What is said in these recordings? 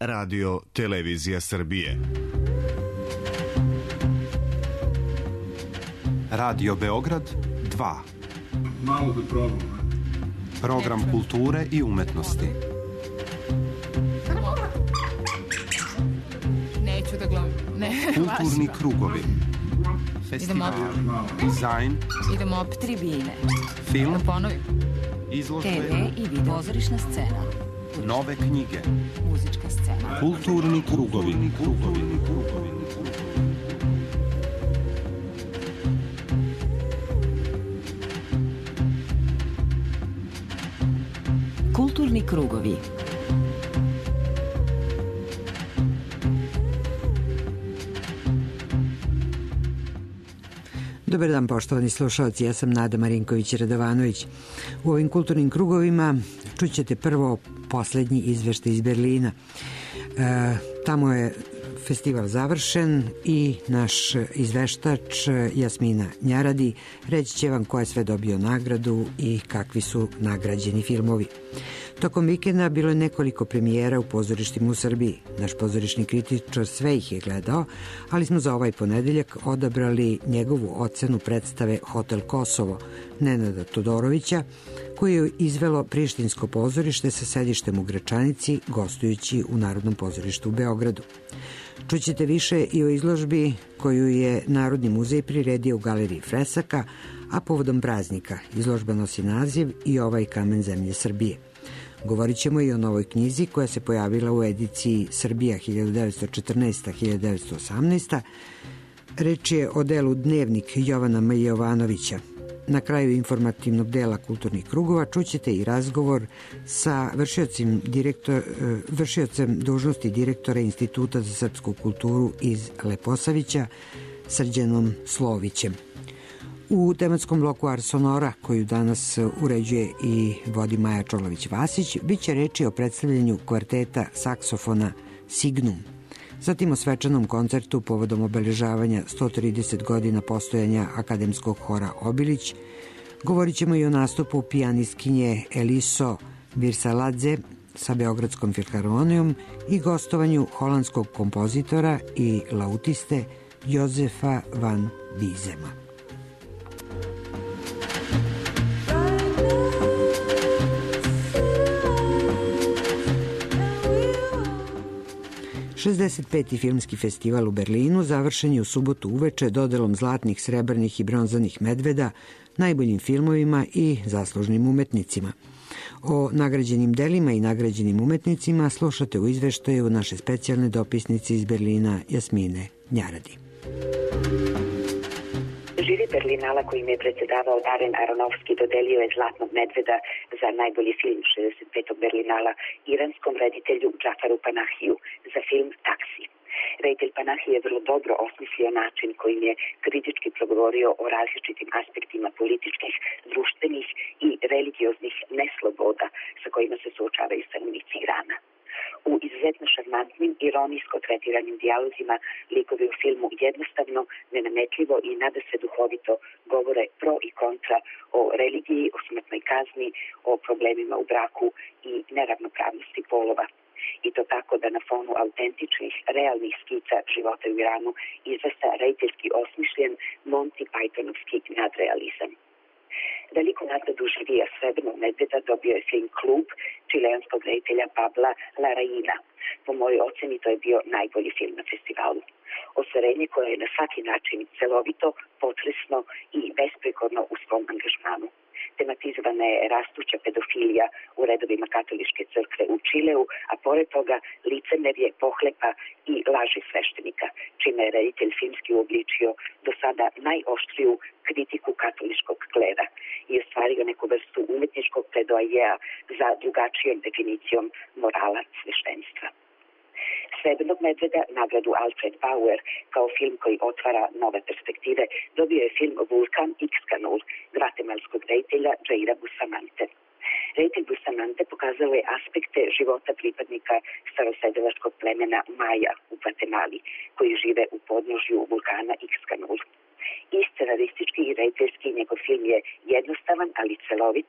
Radio Televizija Srbije. Radio Beograd 2. Malo da probam. Program kulture i umetnosti. Neću da gledam. Kulturni krugovi. Festival, dizajn. Idemo op tribine. Film. Da ponovim. Izložbe. TV i video. Pozorišna scena. Nove knjige. Muzička scena. Kulturni krugovi. Kulturni krugovi. Dobar dan, poštovani slušalci, ja sam Nada Marinković-Radovanović. U ovim kulturnim krugovima čućete prvo poslednji izveštaj iz Berlina. Tamo je festival završen i naš izveštač Jasmina Njaradi reći će vam ko je sve dobio nagradu i kakvi su nagrađeni filmovi. Tokom vikenda bilo je nekoliko premijera u pozorištima u Srbiji. Naš pozorišni kritičar sve ih je gledao, ali smo za ovaj ponedeljak odabrali njegovu ocenu predstave Hotel Kosovo Nenada Todorovića, koji je izvelo Prištinsko pozorište sa sedištem u Gračanici, gostujući u Narodnom pozorištu u Beogradu. Čućete više i o izložbi koju je Narodni muzej priredio u Galeriji Fresaka, a povodom praznika izložba nosi naziv I ovaj kamen zemlje Srbije. Govorit ćemo i o novoj knjizi koja se pojavila u ediciji Srbija 1914-1918. Reč je o delu Dnevnik Jovana M. Jovanovića. Na kraju informativnog dela kulturnih krugova čućete i razgovor sa vršiocem dužnosti direktora Instituta za srpsku kulturu iz Leposavića, Srđanom Slovićem. U tematskom bloku Ars Sonora, koju danas uređuje i vodi Maja Čolović-Vasić, bit će reči o predstavljanju kvarteta saksofona Signum. Zatim o svečanom koncertu povodom obeležavanja 130 godina postojanja akademskog hora Obilić. Govorit ćemo i o nastupu pijanistkinje Eliso Virsaladze sa Beogradskom filharmonijom i gostovanju holandskog kompozitora i lautiste Jozefa van Bizema. 65. filmski festival u Berlinu završen je u subotu uveče dodelom zlatnih, srebrnih i bronzanih medveda najboljim filmovima i zaslužnim umetnicima. O nagrađenim delima i nagrađenim umetnicima slušate u izveštaju naše specijalne dopisnice iz Berlina Jasmine Njaradi. Žiri Berlinala kojim je predsedavao Darren Aronofsky dodelio je zlatnog medveda za najbolji film 65. Berlinala iranskom reditelju Džafaru Panahiju za film Taksi. Reditelj Panahi je vrlo dobro osmislio način kojim je kritički progovorio o različitim aspektima političkih, društvenih i religioznih nesloboda sa kojima se suočavaju stanovnici Irana. U izuzetno šarmantnim, ironijsko tretiranim dijalozima likovi u filmu jednostavno, nenametljivo i nadasve duhovito govore pro i kontra o religiji, o smrtnoj kazni, o problemima u braku i neravnopravnosti polova. I to tako da na fonu autentičnih, realnih skica života u Iranu izvesta rediteljski osmišljen Monty Pythonovski nadrealizam. Veliku nagradu žirija Srebrnog medveda dobio je film Klub čileanskog reditelja Pabla Larraína. Po mojoj oceni to je bio najbolji film na festivalu. Ostvarenje koje je na svaki način celovito, potresno i besprekorno u svom angažmanu. Tematizovana je rastuća pedofilija u redovima katoličke crkve u Čileu, a pored toga licemerje, pohlepa i laži sveštenika, čime je reditelj filmski uobličio do sada najoštriju kritiku katoličkog klera i ostvario neku vrstu umetničkog pledoajea za drugačijom definicijom morala sveštenstva. Srebrnog medveda, nagradu Alfred Bauer, kao film koji otvara nove perspektive, dobio je film Vulkan Ixkanul, gvatemalskog reditelja Jaira Bustamante. Reditelj Bustamante pokazao je aspekte života pripadnika starosedelačkog plemena Maja u Gvatemali, koji žive u podnožju vulkana Ixkanul. I scenaristički i rediteljski njegov film je jednostavan, ali celovit,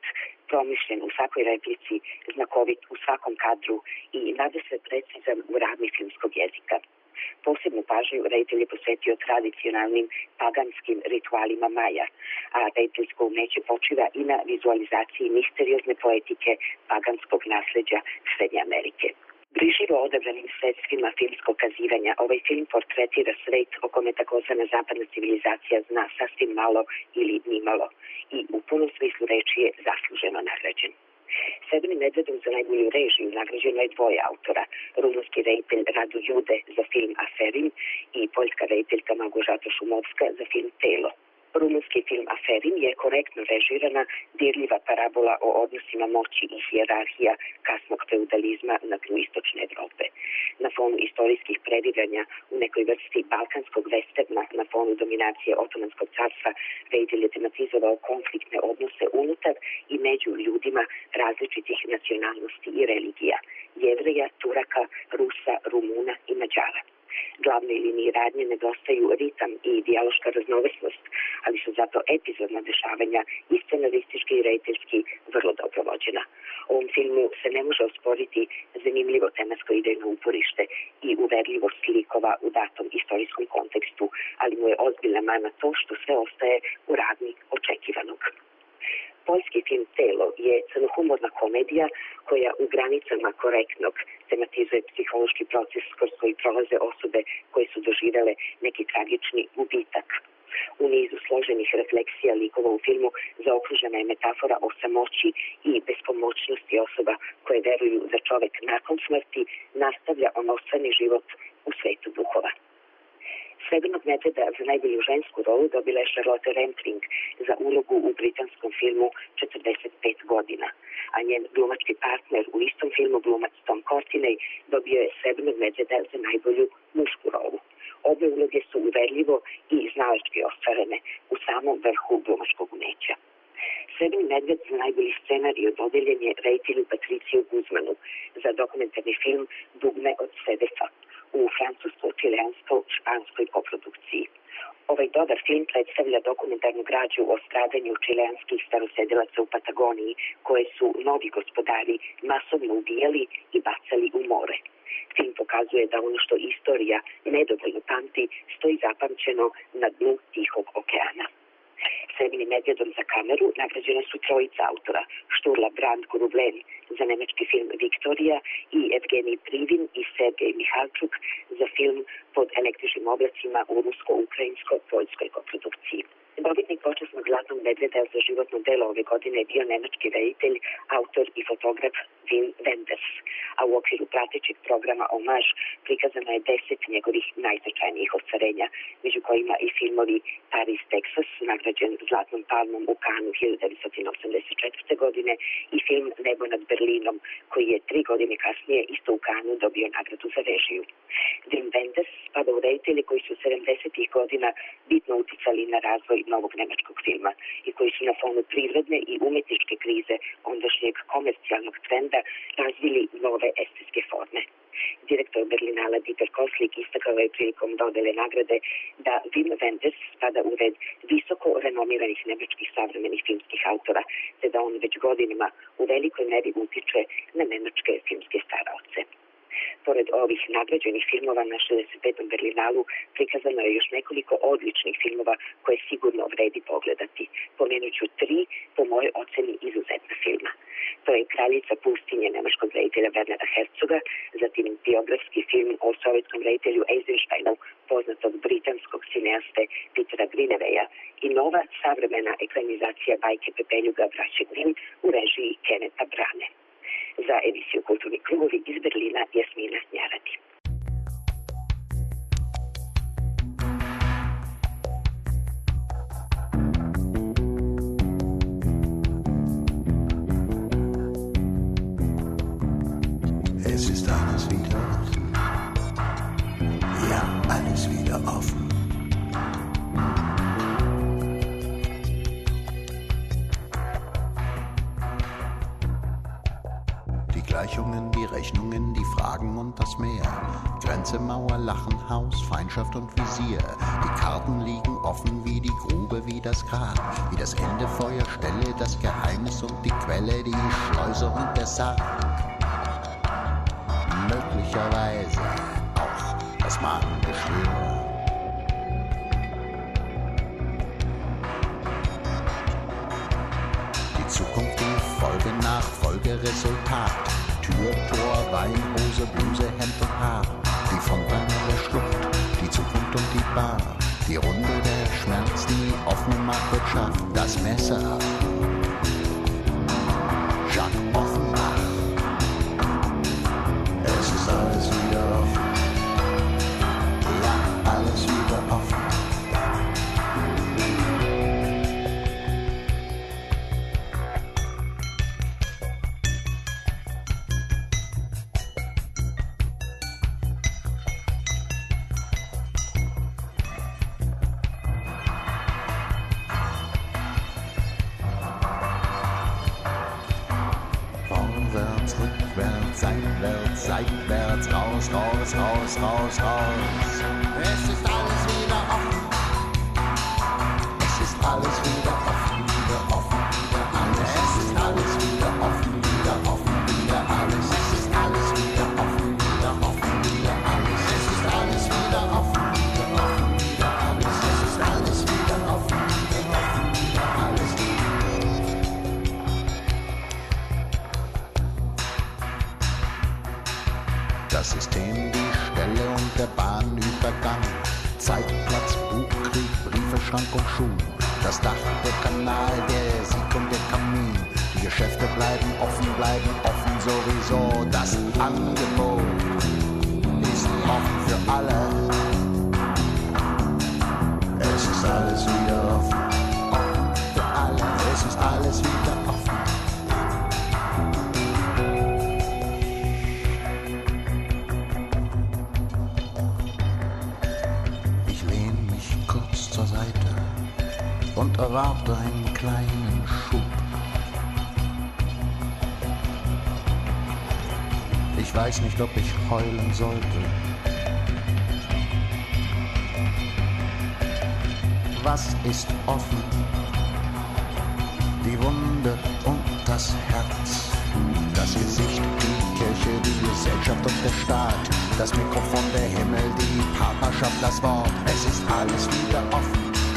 promišljen u svakoj replici, znakovit u svakom kadru i nadasve precizan u ravni filmskog jezika. Posebnu pažnju reditelj je posvetio tradicionalnim paganskim ritualima Maja, a rediteljsko umeće počiva i na vizualizaciji misteriozne poetike paganskog nasleđa Srednje Amerike. Brižljivo odabranim sredstvima filmskog kazivanja ovaj film portretira svet o kome takozvana zapadna civilizacija zna sasvim malo ili nimalo i u punom smislu reči je zasluženo nagrađen. Srebrnim medvedom za najbolju režiju nagrađeno je dvoje autora, rumunski reditelj Radu Jude za film Aferin i poljska rediteljka Małgorzata Szumowska za film Telo. Rumunski film Aferin je korektno režirana, dirljiva parabola o odnosima moći i hijerarhija kasnog feudalizma na tlu istočne Evrope. Na fonu istorijskih previranja u nekoj vrsti balkanskog westerna, na fonu dominacije Otomanskog carstva, reditelj je tematizovao konfliktne odnose unutar i među ljudima različitih nacionalnosti i religija, Jevreja, Turaka, Rusa, Rumuna i Mađara. Glavnoj liniji radnje nedostaju ritam i dijaloška raznovrsnost, ali su zato epizodna dešavanja i scenaristički i rediteljski vrlo dobro vođena. Ovom filmu se ne može osporiti zanimljivo tematsko idejno uporište i uverljivost likova u datom istorijskom kontekstu, ali mu je ozbiljna mana to što sve ostaje u ravni očekivanog. Poljski film Telo je crnohumorna komedija koja u granicama korektnog tematizuje psihološki proces kroz koji prolaze osobe koje su doživele neki tragični gubitak. U nizu složenih refleksija likova u filmu zaokružena je metafora o samoći i bespomoćnosti osoba koje veruju da čovek nakon smrti nastavlja onostrani život u svetu duhova. Srebrnog medveda za najbolju žensku rolu dobila je Charlotte Rampling za ulogu u britanskom filmu 45 godina, a njen glumački partner u istom filmu, glumac Tom Courtenay, dobio je Srebrnog medveda za najbolju mušku rolu. Obe uloge su uverljivo i znalački ostvarene u samom vrhu glumačkog umeća. Srebrni medved za najbolji scenarij dodeljen je reditelju Patriciju Guzmanu za dokumentarni film Dugme od Sedefa u francusko-čileansko-španskoj koprodukciji. Ovaj dobar film predstavlja dokumentarnu građu o stradanju čileanskih starosedilaca u Patagoniji, koje su novi gospodari masovno ubijali i bacali u more. Film pokazuje da ono što istorija nedovoljno pamti stoji zapamćeno na dnu Tihog okeana. Srebrnim medvedom za kameru nagrađene su trojica autora, Šturla Brand Gurublen za nemački film Viktorija i Evgenij Privin i Sergej Mihalčuk za film Pod električnim oblacima u rusko-ukrajinsko-poljskoj koprodukciji. Dobitnik počasnog Zlatnog medveda za životno delo ove godine je bio nemački reditelj, autor i fotograf Wim Wenders, a u okviru pratećeg programa Omaž prikazano je 10 njegovih najznačajnijih ostvarenja, među kojima i filmovi Paris, Texas, nagrađen Zlatnom palmom u Kanu 1984. godine i film Nebo nad Berlinom, koji je 3 godine kasnije isto u Kanu dobio nagradu za režiju. Wim Wenders spada u reditelje koji su 70. godina bitno uticali na razvoj novog nemačkog filma i koji su na fonu prirodne i umetničke krize ondašnjeg komercijalnog trenda razvili nove estetske forme. Direktor Berlinala Dieter Koslik istakao je prilikom dodele nagrade da Wim Wenders spada u red visoko renomiranih nemačkih savremenih filmskih autora, te da on već godinama u velikoj meri utiče na nemačke filmske staraoce. Pored ovih nagrađenih filmova na 65. Berlinalu prikazano je još nekoliko odličnih filmova koje sigurno vredi pogledati. Pomenuću 3 po mojoj oceni izuzetna filma. To je Kraljica pustinje nemačkog reditelja Wernera Herzoga, zatim biografski film o sovjetskom reditelju Eisensteinu, poznatog britanskog cineaste Petera Greenawaya i nova savremena ekranizacija bajke Pepeljuga Braće Grimm u režiji Kennetha Brane. Za emisiju Kulturni krugovi iz Berlina Jasmina Njarati. Es ist alles wieder offen. Ja, alles wieder offen. Die Gleichungen, die Rechnungen, die Fragen und Grenze, Mauer, Lachen, Haus, Feindschaft und Visier. Die Karten liegen offen wie die Grube, wie das Grab, wie das Ende, Feuerstelle, das Geheimnis und die Quelle, die Schleuse und der Sarg. Möglicherweise auch das Magengeschwür. Die Zukunft, die Folge nach Folge, Resultat. Tür, Tor, Weinhose, Bluse, Hemd und Haar. Die Fontaine der Schlucht, die Zukunft und die Bar. Die Runde der Schmerz, die offene Marktwirtschaft. Das Messer. Jacques Offenbach. Es ist alles wieder offen. Ja, alles wieder offen. Vorwärts, rückwärts, einwärts, seitwärts, raus, raus, raus, raus, raus. Es ist alles wieder offen. Es ist alles wieder offen, wieder offen, wieder alles. Es ist alles wieder offen, wieder offen, wieder alles. Es ist alles wieder offen, wieder offen, wieder alles. Es ist alles wieder offen, wieder offen, wieder alles. Es ist alles wieder offen, wieder offen, wieder alles. Das System, die Stelle und der Bahnübergang. Zeitplatz, Buchkrieg, Briefe, Schrank und Schuh. Das Dach, der Kanal, der Sieg und der Kamin. Die Geschäfte bleiben offen sowieso. Das Angebot ist offen für alle. Es ist alles wieder offen für alle. Es ist alles wieder offen. Zur Seite und erwarte einen kleinen Schub. Ich weiß nicht, ob ich heulen sollte. Was ist offen? Die Wunde und das Herz. Das Gesicht, die Kirche, die Gesellschaft und der Staat. Das Mikrofon, der Himmel, die Partnerschaft, das Wort. Es ist alles wieder offen.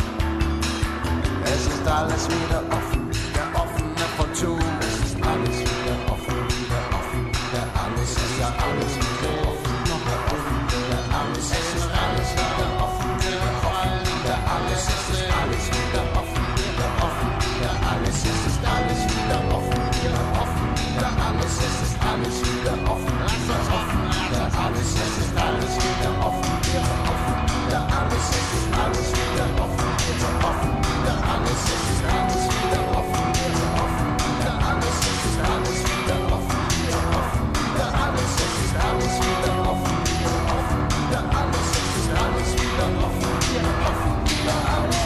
Es ist alles wieder offen. Der offene Vollzug. Es ist alles wieder offen, wieder offen, wieder alles. Es ist ja alles wieder offen, wieder offen, wieder alles. Es ist alles wieder offen, wieder offen, wieder alles. Es ist alles wieder offen, wieder offen, wieder alles. Es ist alles wieder offen, wieder offen, wieder alles. Es ist alles wieder offen, wieder offen, wieder alles. Es ist alles wieder offen, wieder offen, wieder alles. Es ist alles wieder offen, wieder offen, wieder alles. Es ist alles wieder offen, wieder offen, wieder alles. Es ist alles wieder offen, wieder offen, wieder alles. Es ist alles wieder offen, wieder offen, wieder alles. Es ist alles wieder offen, wieder offen, wieder alles.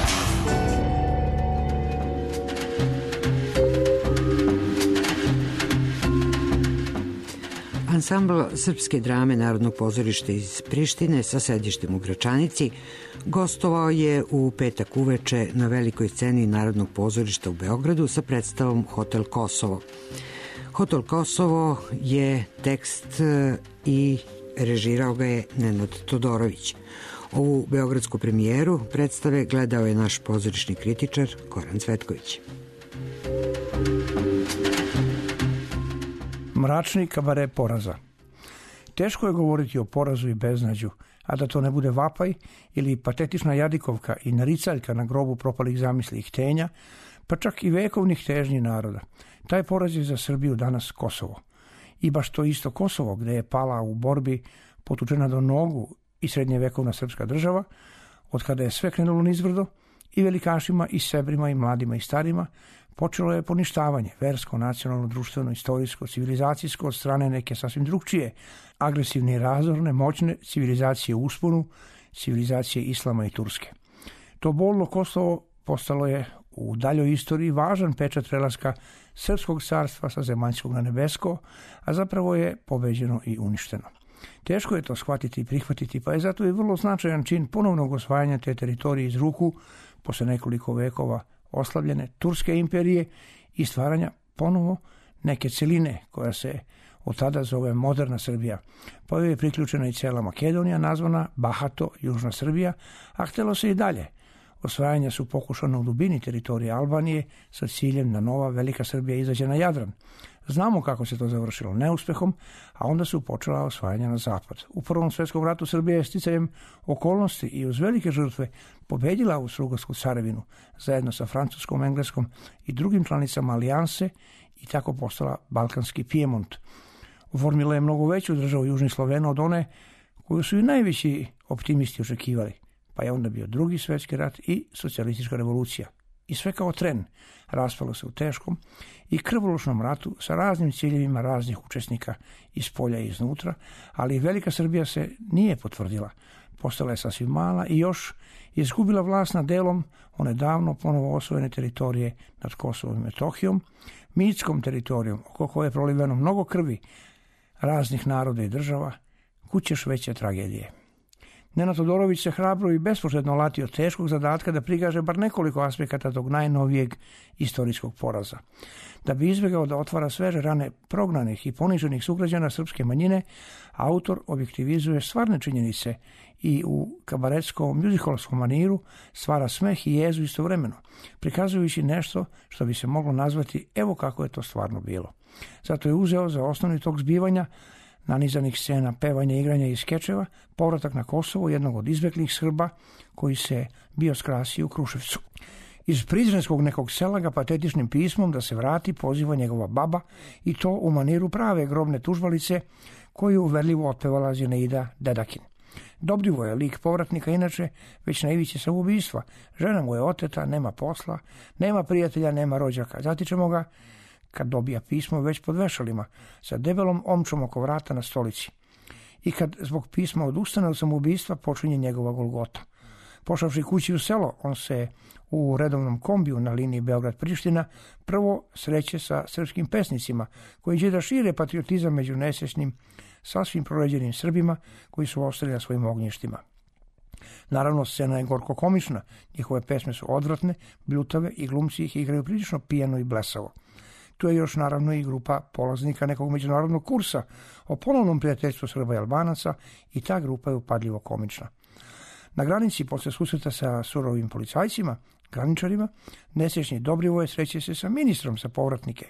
Ansambl srpske drame Narodnog pozorišta iz Prištine sa sedištem u Gračanici gostovao je u petak uveče na velikoj sceni Narodnog pozorišta u Beogradu sa predstavom Hotel Kosovo. Hotel Kosovo je tekst i režirao ga je Nenad Todorović. Ovu beogradsku premijeru predstave gledao je naš pozorišni kritičar Goran Cvetković. Mračni kabare poraza. Teško je govoriti o porazu i beznađu, a da to ne bude vapaj ili patetična jadikovka i naricaljka na grobu propalih zamisli i htenja, pa čak i vekovnih težnji naroda. Taj poraz je za Srbiju danas Kosovo. I baš to isto Kosovo, gde je pala u borbi potučena do nogu i srednjevekovna srpska država, od kada je sve krenulo nizbrdo, i velikašima, i sebrima, i mladima, i starima, počelo je poništavanje, versko, nacionalno, društveno, istorijsko, civilizacijsko od strane neke sasvim drugčije, agresivne i razorne, moćne civilizacije u usponu, civilizacije Islama i Turske. To bolno Kosovo postalo je u daljoj istoriji važan pečat prelaska srpskog carstva sa zemaljskog na nebesko, a zapravo je pobeđeno i uništeno. Teško je to shvatiti i prihvatiti, pa je zato i vrlo značajan čin ponovnog osvajanja te teritorije iz ruku, posle nekoliko vekova oslavljene Turske imperije i stvaranja ponovo neke celine koja se od tada zove moderna Srbija. Pa je priključena i cijela Makedonija, nazvana bahato Južna Srbija, a htjelo se i dalje. Osvajanja su pokušana u dubini teritorije Albanije sa ciljem da nova Velika Srbija izađe na Jadran. Znamo kako se to završilo neuspehom, a onda su počela osvajanja na zapad. U Prvom svjetskom ratu Srbija je sticajem okolnosti i uz velike žrtve pobedila Austro-Ugarsku carevinu zajedno sa Francuskom, Engleskom i drugim članicama alijanse i tako postala Balkanski Pijemont. Oformila je mnogo veću državu Južnih Slovena od one koju su i najveći optimisti očekivali. Pa je onda bio Drugi svjetski rat i socijalistička revolucija. I sve kao tren raspalo se u teškom i krvoločnom ratu sa raznim ciljevima raznih učesnika iz polja i iznutra, ali Velika Srbija se nije potvrdila. Postala je sasvim mala i još izgubila vlast nad delom one davno ponovo osvojene teritorije nad Kosovom i Metohijom, mitskom teritorijom oko koje je proliveno mnogo krvi raznih naroda i država, kućeš veće tragedije. Nenad Todorović se hrabro i bespoštedno lati od teškog zadatka da prikaže bar nekoliko aspekata tog najnovijeg istorijskog poraza. Da bi izbjegao da otvara sveže rane prognanih i poniženih sugrađana srpske manjine, autor objektivizuje stvarne činjenice i u kabaretskom, mjuzikolskom maniru stvara smeh i jezu istovremeno, prikazujući nešto što bi se moglo nazvati evo kako je to stvarno bilo. Zato je uzeo za osnovni tog zbivanja nanizanih scena, pevanja, igranja i skečeva, povratak na Kosovo jednog od izbeglih Srba koji se bio skrasio u Kruševcu. Iz prizrenskog nekog sela ga patetičnim pismom da se vrati poziva njegova baba i to u maniru prave grobne tužbalice koju uverljivo otpevala Zinaida Dedakin. Dobrivo je lik povratnika inače već na ivici samoubistva. Žena mu je oteta, nema posla, nema prijatelja, nema rođaka. Zatičemo ga kad dobija pismo već pod vešalima, sa debelom omčom oko vrata na stolici. I kad zbog pisma odustane od samoubistva, počinje njegova golgota. Pošavši kući u selo, on se u redovnom kombiju na liniji Beograd-Priština prvo sreće sa srpskim pesnicima, koji će da šire patriotizam među nesvjesnim, sasvim proređenim Srbima koji su ostali na svojim ognjištima. Naravno, scena je gorko komična, njihove pesme su odvratne, bljutave i glumci ih igraju prilično pijano i blesavo. Tu je još naravno i grupa polaznika nekog međunarodnog kursa o ponovnom prijateljstvu Srba i Albanaca i ta grupa je upadljivo komična. Na granici, posle susreta sa surovim policajcima, graničarima, nesrećni Dobrivoje sreće se sa ministrom sa povratnike.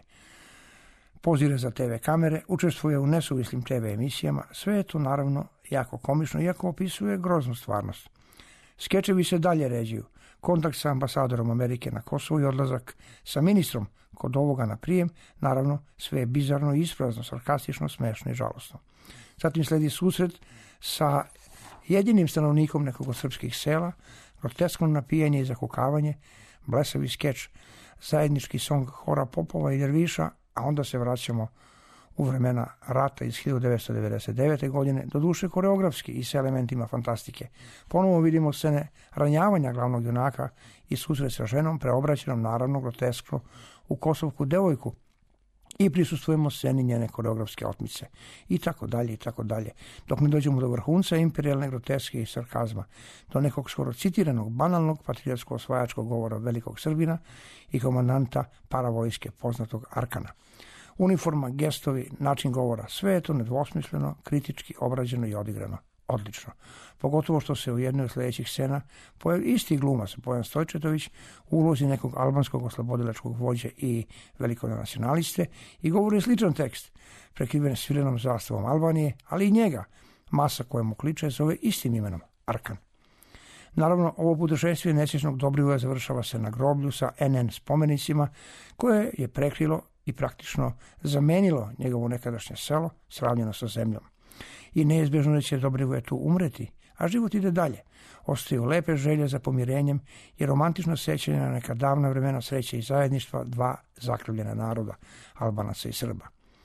Pozire za TV kamere, učestvuje u nesuvislim TV emisijama, sve je to naravno jako komično, iako opisuje groznu stvarnost. Skečevi se dalje ređuju, kontakt sa ambasadorom Amerike na Kosovu i odlazak sa ministrom kod ovoga na prijem, naravno sve je bizarno i isprazno, sarkastično, smešno i žalosno. Zatim sledi susret sa jedinim stanovnikom nekog od srpskih sela, groteskno napijanje i zakukavanje, blesavi skeč, zajednički song hora popova i derviša, a onda se vraćamo u vremena rata iz 1999. godine, doduše koreografski i sa elementima fantastike. Ponovo vidimo scene ranjavanja glavnog junaka i susret sa ženom, preobraćenom naravno groteskno u kosovku devojku, i prisustvujemo sceni njene koreografske otmice. I tako dalje, i tako dalje. Dok ne dođemo do vrhunca imperijalne groteske i sarkazma, do nekog skoro citiranog, banalnog patriotsko-osvajačkog govora velikog Srbina i komandanta paravojske poznatog Arkana. Uniforma, gestovi, način govora, sve je to nedvosmisleno, kritički obrađeno i odigrano. Odlično. Pogotovo što se u jednoj od sljedećih scena pojavi isti glumac, Bojan Stojčetović, u ulozi nekog albanskog oslobodilačkog vođe i velikog nacionaliste i govori sličan tekst, prekriven svilenom zastavom Albanije, ali i njega, masa kojemu kliče, zove istim imenom, Arkan. Naravno, ovo putešestvije nesvjesnog Dobrivoja završava se na groblju sa NN spomenicima, koje je prekrilo i praktično zamenilo njegovo nekadašnje selo, sravnjeno sa zemljom. I neizbježno da će Dobrivoje tu umreti, a život ide dalje. Ostaju lepe želje za pomirenjem i romantično sećanje na neka davna vremena sreće i zajedništva dva zakrivljena naroda, Albanaca i Srba.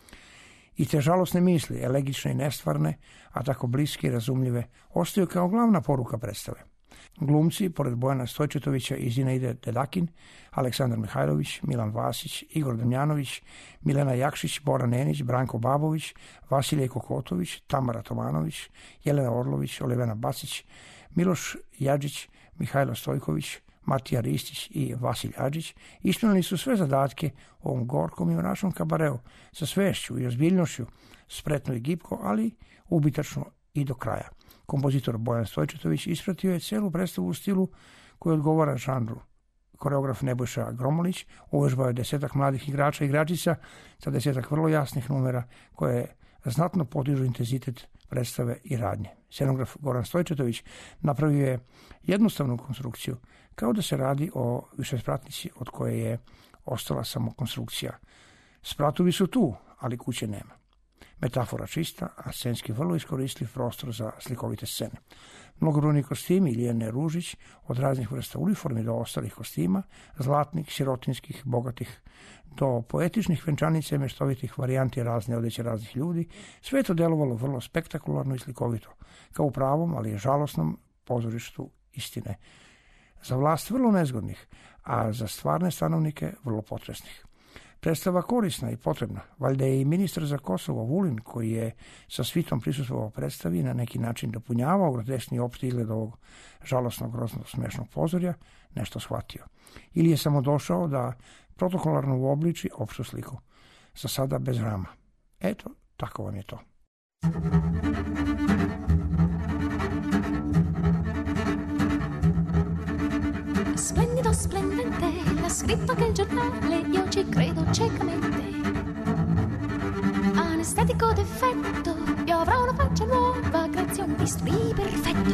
I te žalosne misli, elegične i nestvarne, a tako bliske i razumljive, ostaju kao glavna poruka predstave. Glumci, pored Bojana Stojčetovića i Zinaide Dedakin, Aleksandar Mihajlović, Milan Vasić, Igor Damjanović, Milena Jakšić, Bora Nenić, Branko Babović, Vasilije Kokotović, Tamara Tomanović, Jelena Orlović, Olivena Bacić, Miloš Jadžić, Mihajlo Stojković, Matija Ristić i Vasilj Adžić ispunili su sve zadatke u ovom gorkom i mračnom kabareu sa svešću i ozbiljnošću, spretno i gibko, ali ubitačno i do kraja. Kompozitor Bojan Stojčetović ispratio je celu predstavu u stilu koji odgovara žanru. Koreograf Nebojša Gromolić uvežbao je 10 mladih igrača i igračica sa 10 vrlo jasnih numera koje znatno podižu intenzitet predstave i radnje. Scenograf Goran Stojčetović napravio je jednostavnu konstrukciju, kao da se radi o višespratnici od koje je ostala samo konstrukcija. Spratovi su tu, ali kuće nema. Metafora čista, a scenski vrlo iskoristljiv prostor za slikovite scene. Mnogobrojni kostimi Ilijane Ružić, od raznih vrsta uniformi do ostalih kostima, zlatnih, sirotinskih, bogatih, do poetičnih venčanica i meštovitih varijanti razne odeće raznih ljudi, sve je to delovalo vrlo spektakularno i slikovito, kao u pravom, ali žalosnom pozorištu istine. Za vlast vrlo nezgodnih, a za stvarne stanovnike vrlo potresnih. Predstava korisna i potrebna, valjda je i ministar za Kosovo Vulin, koji je sa svitom prisustvovao predstavi na neki način dopunjavao groteskni opšti izgled ovog žalosnog, groznog, smešnog pozorja, nešto shvatio. Ili je samo došao da protokolarno uobliči opštu sliku, za sada bez rama. Eto, tako vam je to. Splendido, splendente, la scritta che il giornale, io ci credo ciecamente. Anestetico d'effetto, io avrò una faccia nuova grazie a un bisturi perfetto.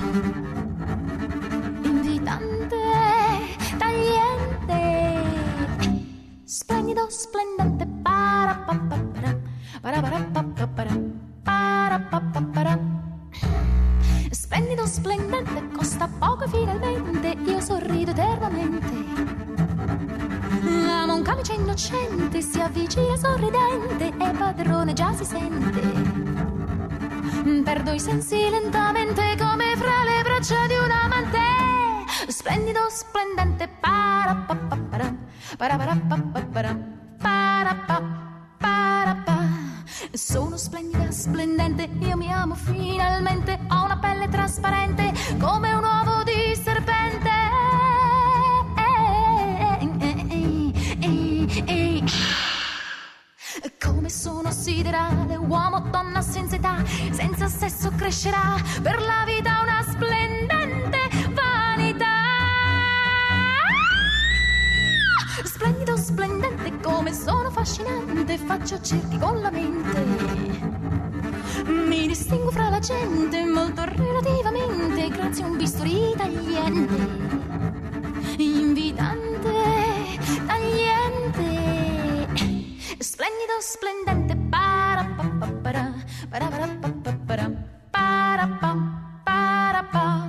Invitante, tagliente, splendido, splendente, para-pa-pa-para, para-para-pa-pa-para, para-pa-pa-para. Splendido, splendente, costa poco e finalmente io sorrido eternamente. Amo un camice innocente, si avvicina sorridente e padrone già si sente. Perdo i sensi lentamente come fra le braccia di un amante. Splendido, splendente, para-pa-pa-para, para-para-pa-pa-para, para-pa-para-pa. Sono splendida, splendente, io mi amo finalmente, ho una pelle trasparente come un uovo di serpente. Come sono siderale, uomo, donna senza età, senza sesso crescerà, per la vita una splendente vanità. Splendido, splendente, come sono affascinante, faccio cerchi con la mente. Mi distingo fra la gente, molto relativamente, grazie a un bisturi tagliente. Invitante, tagliente. Splendido, splendente, para-pa-pa-para, para-para-pa-pa-para, para-pa-para-pa.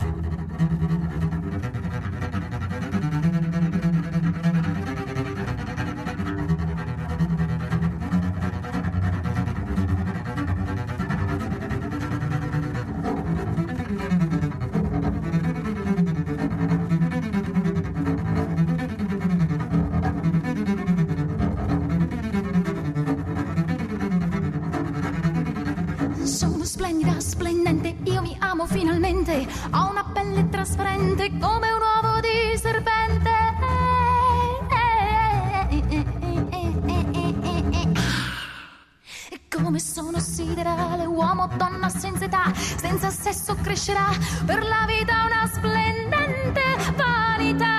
Splendida, splendente, io mi amo finalmente, ho una pelle trasparente come un uovo di serpente. Come sono siderale, uomo, donna senza età, senza sesso crescerà, per la vita una splendente vanità.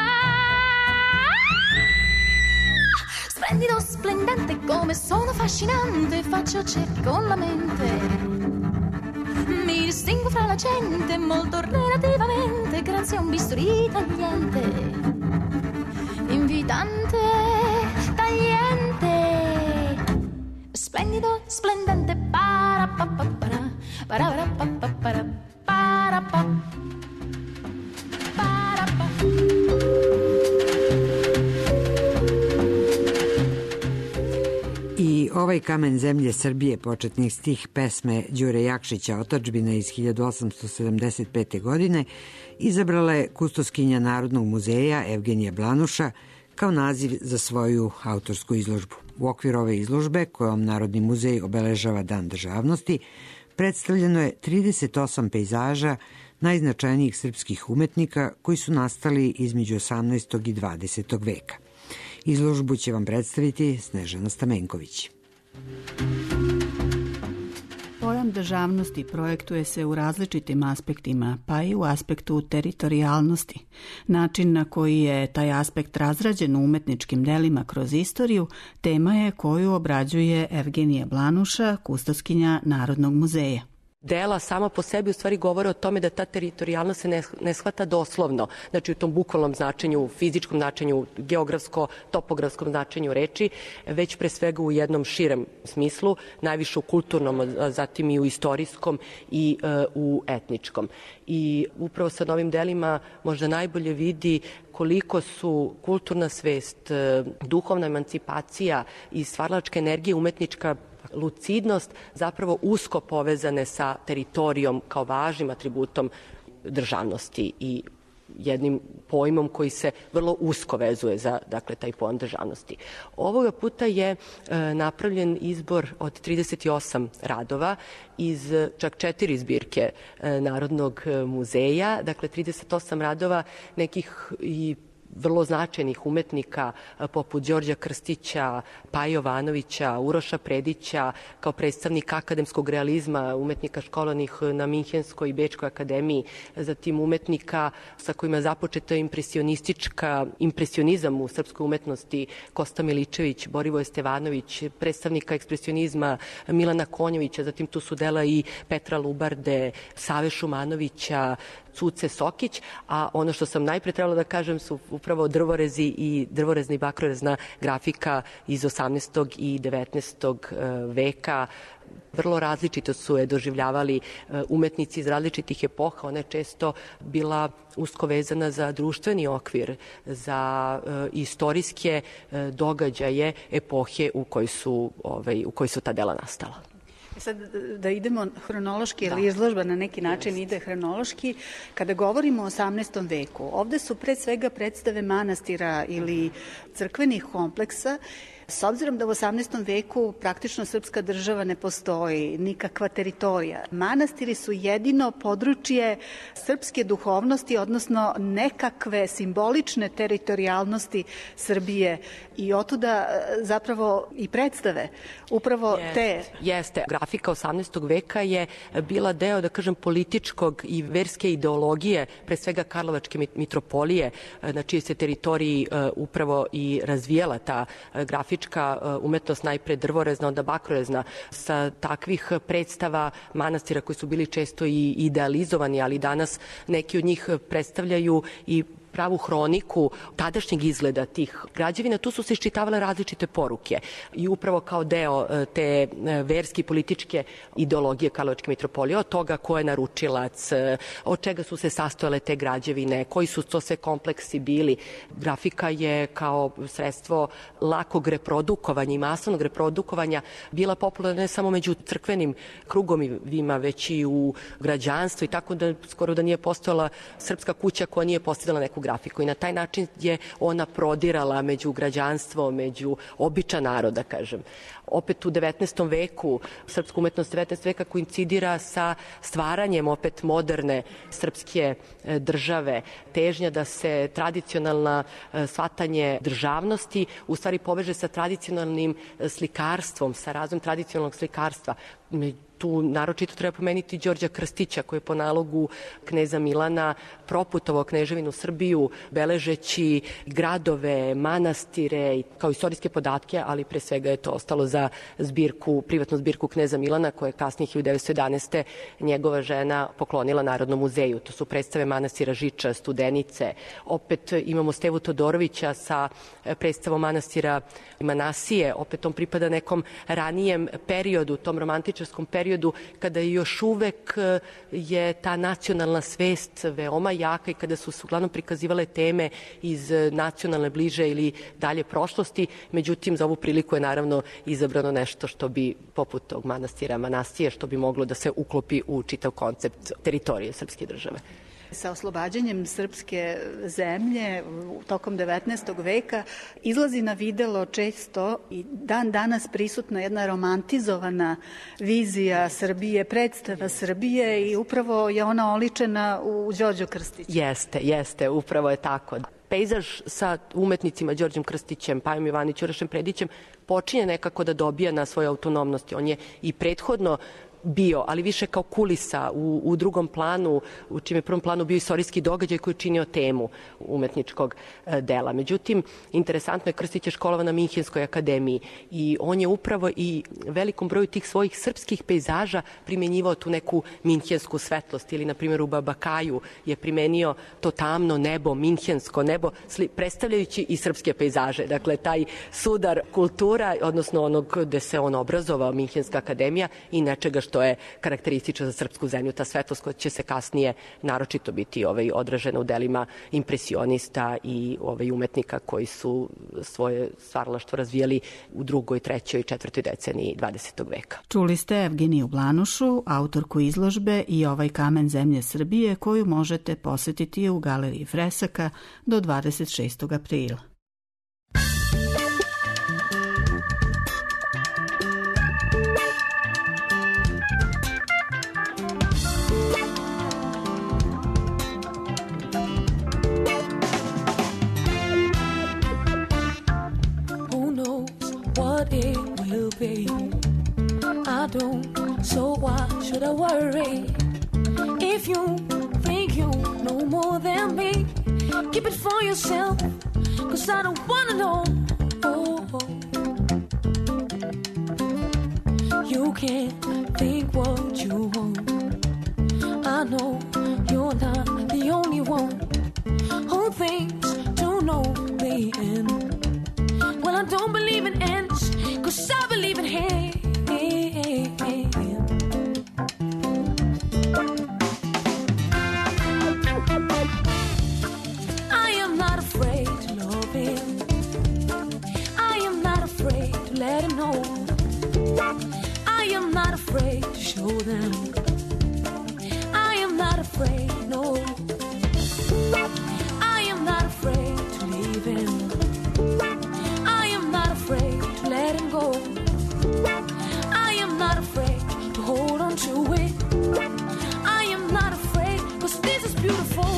Splendido, splendente, come sono affascinante, faccio cerchi con la mente. Mi distingo fra la gente, molto relativamente, grazie a un bisturi tagliente. Invitante, tagliente. Splendido, splendente, para-pa-pa-para, para-para-pa-pa-para, para-pa. I ovaj Ovaj kamen zemlje Srbije, početni stih pesme Đure Jakšića Otadžbina iz 1875. godine, izabrala je kustoskinja Narodnog muzeja Evgenija Blanuša kao naziv za svoju autorsku izložbu. U okviru ove izložbe, kojom Narodni muzej obeležava Dan državnosti, predstavljeno je 38 pejzaža najznačajnijih srpskih umetnika koji su nastali između 18. i 20. veka. Izložbu će vam predstaviti Snežana Stamenković. Pojam državnosti projektuje se u različitim aspektima, pa i u aspektu teritorijalnosti. Način na koji je taj aspekt razrađen u umetničkim delima kroz istoriju, tema je koju obrađuje Evgenija Blanuša, kustoskinja Narodnog muzeja. Dela sama po sebi u stvari govore o tome da ta teritorijalnost se ne shvata doslovno, znači u tom bukvalnom značenju, fizičkom značenju, geografsko-topografskom značenju reči, već pre svega u jednom širem smislu, najviše u kulturnom, zatim i u istorijskom i u etničkom. I upravo sa novim delima možda najbolje vidi koliko su kulturna svest, duhovna emancipacija i stvaralačka energija, umetnička lucidnost zapravo usko povezane sa teritorijom kao važnim atributom državnosti i jednim pojmom koji se vrlo usko vezuje za taj pojam državnosti. Ovoga puta je napravljen izbor od 38 radova iz čak 4 zbirke Narodnog muzeja, dakle 38 radova nekih i vrlo značajnih umetnika poput Đorđa Krstića, Paje Jovanovića, Uroša Predića, kao predstavnik akademskog realizma, umetnika školovanih na Minhenskoj i Bečkoj akademiji, zatim umetnika sa kojima je započeta impresionizam u srpskoj umetnosti, Kosta Miličević, Borivoje Stevanović, predstavnika ekspresionizma Milana Konjovića, zatim tu su dela i Petra Lubarde, Save Šumanovića, Cuce Sokić, a ono što sam najpre trebala da kažem su upravo drvorezi i drvorezna i bakrorezna grafika iz 18. i 19. veka. Vrlo različito su je doživljavali umetnici iz različitih epoha. Ona je često bila usko vezana za društveni okvir, za istorijske događaje epohe u kojoj su ta dela nastala. Sad da idemo hronološki, jer izložba na neki način ide hronološki. Kada govorimo o 18. veku, ovde su pre svega predstave manastira ili crkvenih kompleksa. S obzirom da u 18. veku praktično srpska država ne postoji, nikakva teritorija. Manastiri su jedino područje srpske duhovnosti, odnosno nekakve simbolične teritorijalnosti Srbije i otuda zapravo i predstave. Upravo te... Jeste. Grafika 18. veka je bila deo, da kažem, političkog i verske ideologije, pre svega Karlovačke mitropolije, na čijoj se teritoriji upravo i razvijela ta grafika umetnost, najpre drvorezna, onda bakrorezna. Sa takvih predstava manastira koji su bili često i idealizovani, ali danas neki od njih predstavljaju i pravu hroniku tadašnjeg izgleda tih građevina. Tu su se iščitavale različite poruke i upravo kao deo te verske i političke ideologije Karlovačke mitropolije, od toga ko je naručilac, od čega su se sastojale te građevine, koji su to sve kompleksi bili. Grafika je kao sredstvo lakog reprodukovanja i masovnog reprodukovanja bila popularna ne samo među crkvenim krugovima, već i u građanstvu i tako da skoro da nije postojala srpska kuća koja nije postavila neku grafiku i na taj način je ona prodirala među građanstvo, među običan narod, da kažem. Opet u 19. veku, srpska umetnost 19. veka koincidira sa stvaranjem opet moderne srpske države, težnja da se tradicionalna shvatanje državnosti u stvari poveže sa tradicionalnim slikarstvom, sa razvojem tradicionalnog slikarstva. Tu naročito treba pomenuti Đorđa Krstića koji je po nalogu kneza Milana proputovao kneževinu Srbiju beležeći gradove, manastire kao istorijske podatke, ali pre svega je to ostalo za privatnu zbirku kneza Milana koje je kasnije 1911. njegova žena poklonila Narodnom muzeju. To su predstave manastira Žiča, Studenice. Opet imamo Stevu Todorovića sa predstavom manastira Manasije. Opet on pripada nekom ranijem periodu, tom romantičarskom periodu periodu kada još uvek je ta nacionalna svest veoma jaka i kada su se uglavnom prikazivale teme iz nacionalne, bliže ili dalje prošlosti. Međutim, za ovu priliku je naravno izabrano nešto što bi, poput tog manastira Manastije, što bi moglo da se uklopi u čitav koncept teritorije srpske države. Sa oslobađanjem srpske zemlje tokom 19. veka izlazi na videlo često i dan danas prisutna jedna romantizovana vizija Srbije, predstava Srbije i upravo je ona oličena u Đorđu Krstiću. Jeste, upravo je tako. Pejzaž sa umetnicima Đorđem Krstićem, Pajom Ivanićem, Urošem Predićem počinje nekako da dobija na svojoj autonomnosti. On je i prethodno bio, ali više kao kulisa u drugom planu, u čijem je prvom planu bio istorijski događaj koji je činio temu umetničkog dela. Međutim, interesantno je, Krstić je školovan na Minhenskoj akademiji i on je upravo i velikom broju tih svojih srpskih pejzaža primenjivao tu neku minhensku svetlost, ili na primjer u Babakaju je primenio to tamno nebo, minhensko nebo, predstavljajući i srpske pejzaže. Dakle, taj sudar kultura, odnosno onog gde se on obrazovao, Minhenska akademija, i nečega što je karakteristično za srpsku zemlju, ta svetlost koja će se kasnije naročito biti odražena u delima impresionista i umetnika koji su svoje stvaralaštvo razvijali u 2., 3. i 4. deceniji 20. veka. Čuli ste Evgeniju Blanušu, autorku izložbe I ovaj kamen zemlje Srbije, koju možete posetiti u Galeriji Fresaka do 26. aprila. It will be. I don't, so why should I worry? If you think you know more than me, keep it for yourself, 'cause I don't wanna know. You can't think what you want. I know you're not the only one who thinks to know the end. Well, I don't believe in ends, 'cause I believe in him. I am not afraid to love him. I am not afraid to let him know. I am not afraid to show them. I am not afraid, no. I am not afraid to leave him. Afraid to let him go. I am not afraid to hold on to it. I am not afraid, 'cause this is beautiful.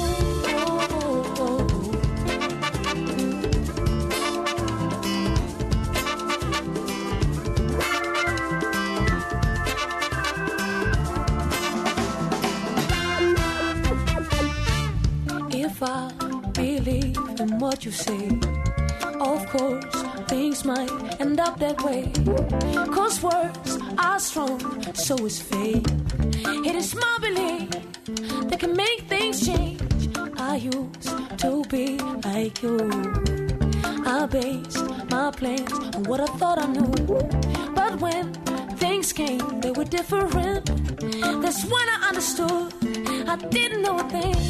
If I believe in what you say, of course things might end up that way, 'cause words are strong, so is fate. It is my belief that can make things change. I used to be like you. I based my plans on what I thought I knew, but when things came, they were different. That's when I understood I didn't know a thing.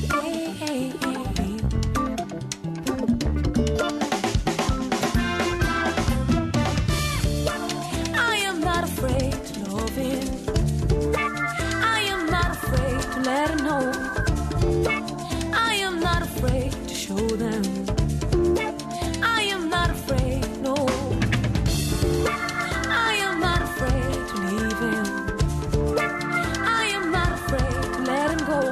Let him know. I am not afraid to show them. I am not afraid, no. I am not afraid to leave him. I am not afraid to let him go.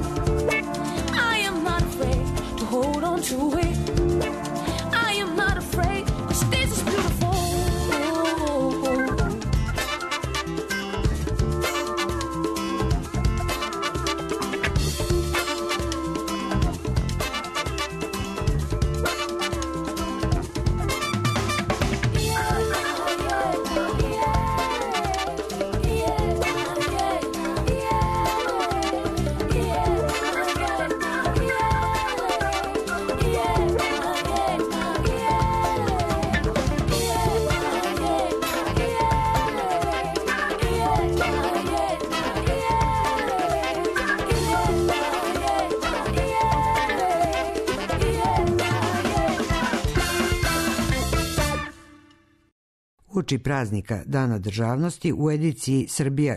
I am not afraid to hold on to it. I am not afraid, 'cause this is beautiful. uoči praznika Dana državnosti u ediciji Srbija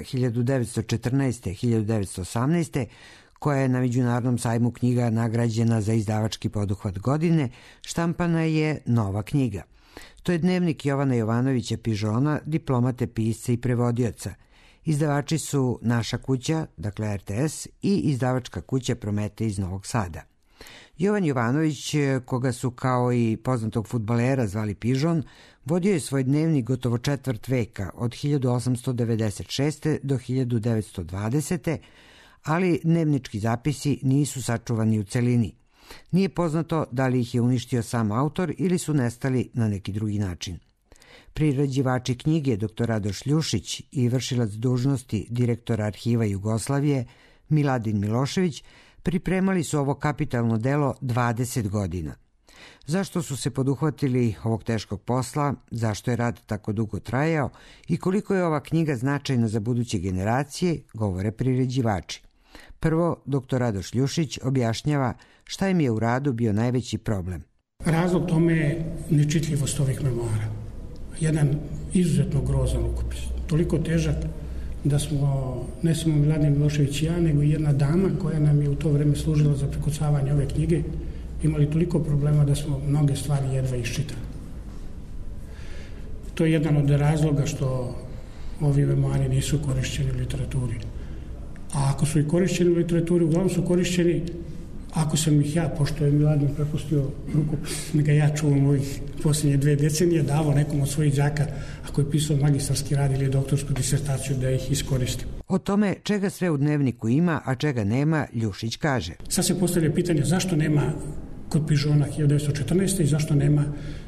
1914-1918, koja je na Međunarodnom sajmu knjiga nagrađena za izdavački poduhvat godine, štampana je nova knjiga. To je dnevnik Jovana Jovanovića Pižona, diplomate, pisca i prevodioca. Izdavači su Naša kuća, dakle RTS, i izdavačka kuća Promete iz Novog Sada. Jovan Jovanović, koga su kao i poznatog fudbalera zvali Pižon, vodio je svoj dnevnik gotovo četvrt veka, od 1896. do 1920. ali dnevnički zapisi nisu sačuvani u celini. Nije poznato da li ih je uništio sam autor ili su nestali na neki drugi način. Priređivači knjige dr. Radoš Ljušić i vršilac dužnosti direktora Arhiva Jugoslavije Miladin Milošević pripremali su ovo kapitalno delo 20 godina. Zašto su se poduhvatili ovog teškog posla, zašto je rad tako dugo trajao i koliko je ova knjiga značajna za buduće generacije, govore priređivači. Prvo, dr. Radoš Ljušić objašnjava šta im je u radu bio najveći problem. Razlog tome je nečitljivost ovih memoara. Jedan izuzetno grozan rukopis. Toliko težak da smo, ne samo Miladin Milošević i ja, nego i jedna dama koja nam je u to vreme služila za prekucavanje ove knjige, imali toliko problema da smo mnoge stvari jedva iščitali. To je jedan od razloga što ovi memoari nisu korišćeni u literaturi. A ako su i korišćeni u literaturi, uglavnom su korišćeni, ako sam ih ja, pošto je Miladin prepustio rukopis, neka ja čuvam ovih posljednje 2 decenije, davao nekom od svojih đaka, ako je pisao magistarski rad ili doktorsku disertaciju, da ih iskoristim. O tome čega sve u dnevniku ima, a čega nema, Ljušić kaže. Sad se postavlja pitanje zašto nema kod Pižona 1914. i zašto nema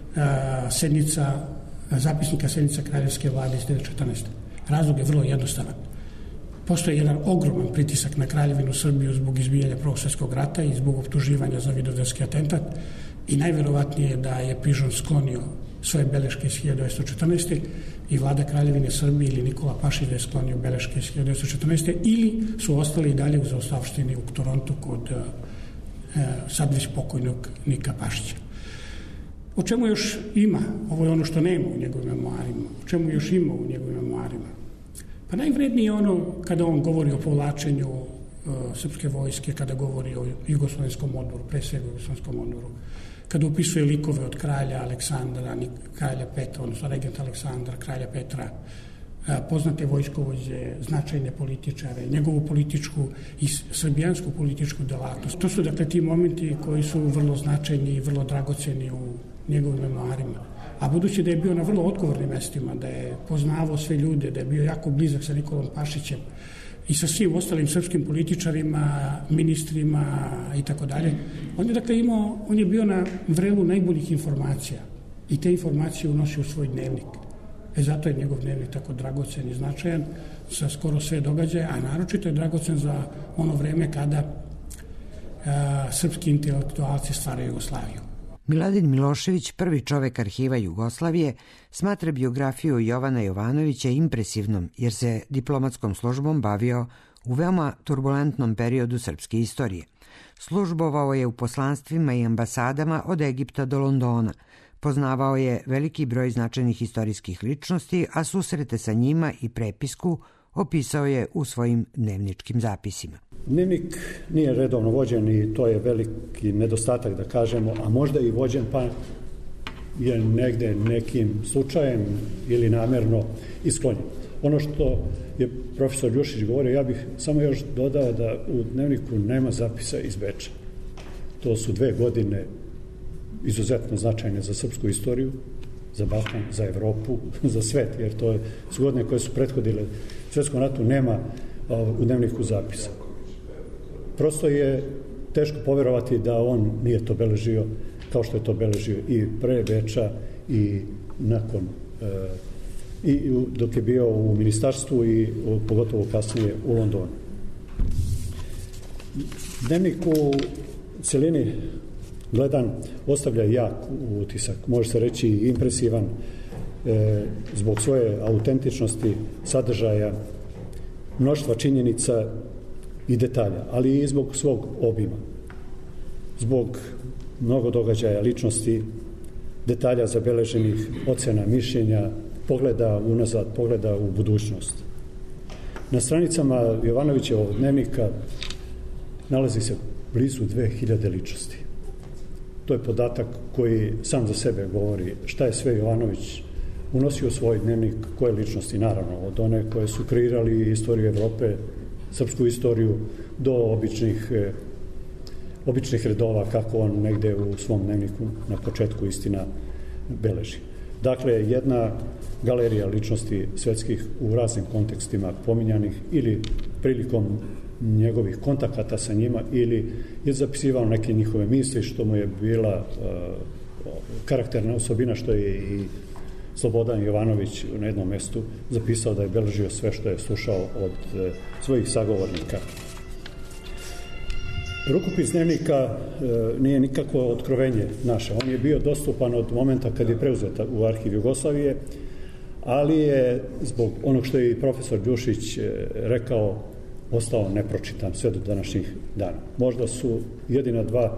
zapisnika sednica Kraljevske vlade iz 1914. Razlog je vrlo jednostavan. Postoji jedan ogroman pritisak na Kraljevinu Srbiju zbog izbijanja Prvog svjetskog rata i zbog optuživanja za vidovdanski atentat i najverovatnije je da je Pižon sklonio svoje beleške iz 1914. i vlada Kraljevine Srbije ili Nikola Pašić da je sklonio beleške iz 1914. ili su ostali i dalje u zaostavštini u Torontu kod sad već pokojnog Nika Pašića. O čemu još ima? Ovo je ono što nema u njegovim memoarima. O čemu još ima u njegovim memoarima? Pa najvrednije je ono kada on govori o povlačenju srpske vojske, kada govori o Jugoslovenskom odboru, pre svega Jugoslovenskom odboru, kada opisuje likove od kralja Aleksandra, kralja Petra, odnosno regenta Aleksandra, kralja Petra, poznate vojskovođe, značajne političare, njegovu političku i srbijansku političku delatnost. To su dakle ti momenti koji su vrlo značajni i vrlo dragoceni u njegovim memoarima. A budući da je bio na vrlo odgovornim mestima, da je poznavao sve ljude, da je bio jako blizak sa Nikolom Pašićem i sa svim ostalim srpskim političarima, ministrima i tako dalje, on je bio na vrelu najboljih informacija i te informacije unosio u svoj dnevnik. Zato je njegov dnevnik tako dragocen i značajan sa skoro sve događaje, a naročito je dragocen za ono vreme kada srpski intelektualci stvaraju Jugoslaviju. Miladin Milošević, prvi čovek Arhiva Jugoslavije, smatra biografiju Jovana Jovanovića impresivnom jer se diplomatskom službom bavio u veoma turbulentnom periodu srpske istorije. Službovao je u poslanstvima i ambasadama od Egipta do Londona. Poznavao je veliki broj značajnih istorijskih ličnosti, a susrete sa njima i prepisku opisao je u svojim dnevničkim zapisima. Dnevnik nije redovno vođen i to je veliki nedostatak, da kažemo, a možda i vođen pa je negde nekim slučajem ili namerno isklonjen. Ono što je profesor Ljušić govorio, ja bih samo još dodao da u dnevniku nema zapisa iz Beča. To su 2 godine izuzetno značajne za srpsku istoriju, za Balkan, za Evropu, za svet, jer to su godine koje su prethodile svjetskom ratu, nema u dnevniku zapisa. Prosto je teško poverovati da on nije to beležio kao što je to beležio i pre Beča i nakon i dok je bio u ministarstvu i pogotovo kasnije u Londonu. Dnevnik u celini gledan ostavlja jak utisak, može se reći impresivan zbog svoje autentičnosti, sadržaja, mnoštva činjenica i detalja, ali i zbog svog obima, zbog mnogo događaja, ličnosti, detalja zabeleženih, ocena, mišljenja, pogleda unazad, pogleda u budućnost. Na stranicama Jovanovićevog dnevnika nalazi se blizu 2000 ličnosti. To je podatak koji sam za sebe govori šta je sve Jovanović unosio u svoj dnevnik, koje ličnosti, naravno, od one koje su kreirali istoriju Evrope, srpsku istoriju, do običnih redova, kako on negde u svom dnevniku na početku istina beleži. Dakle, jedna galerija ličnosti svetskih u raznim kontekstima pominjanih ili prilikom njegovih kontakata sa njima ili je zapisivao neke njihove misli, što mu je bila karakterna osobina, što je i Slobodan Jovanović na jednom mestu zapisao da je beležio sve što je slušao od svojih sagovornika. Rukopis dnevnika nije nikakvo otkrovenje naše. On je bio dostupan od momenta kad je preuzet u arhiv Jugoslavije, ali je zbog onog što je i profesor Đušić rekao, ostao nepročitan sve do današnjih dana. Možda su jedina dva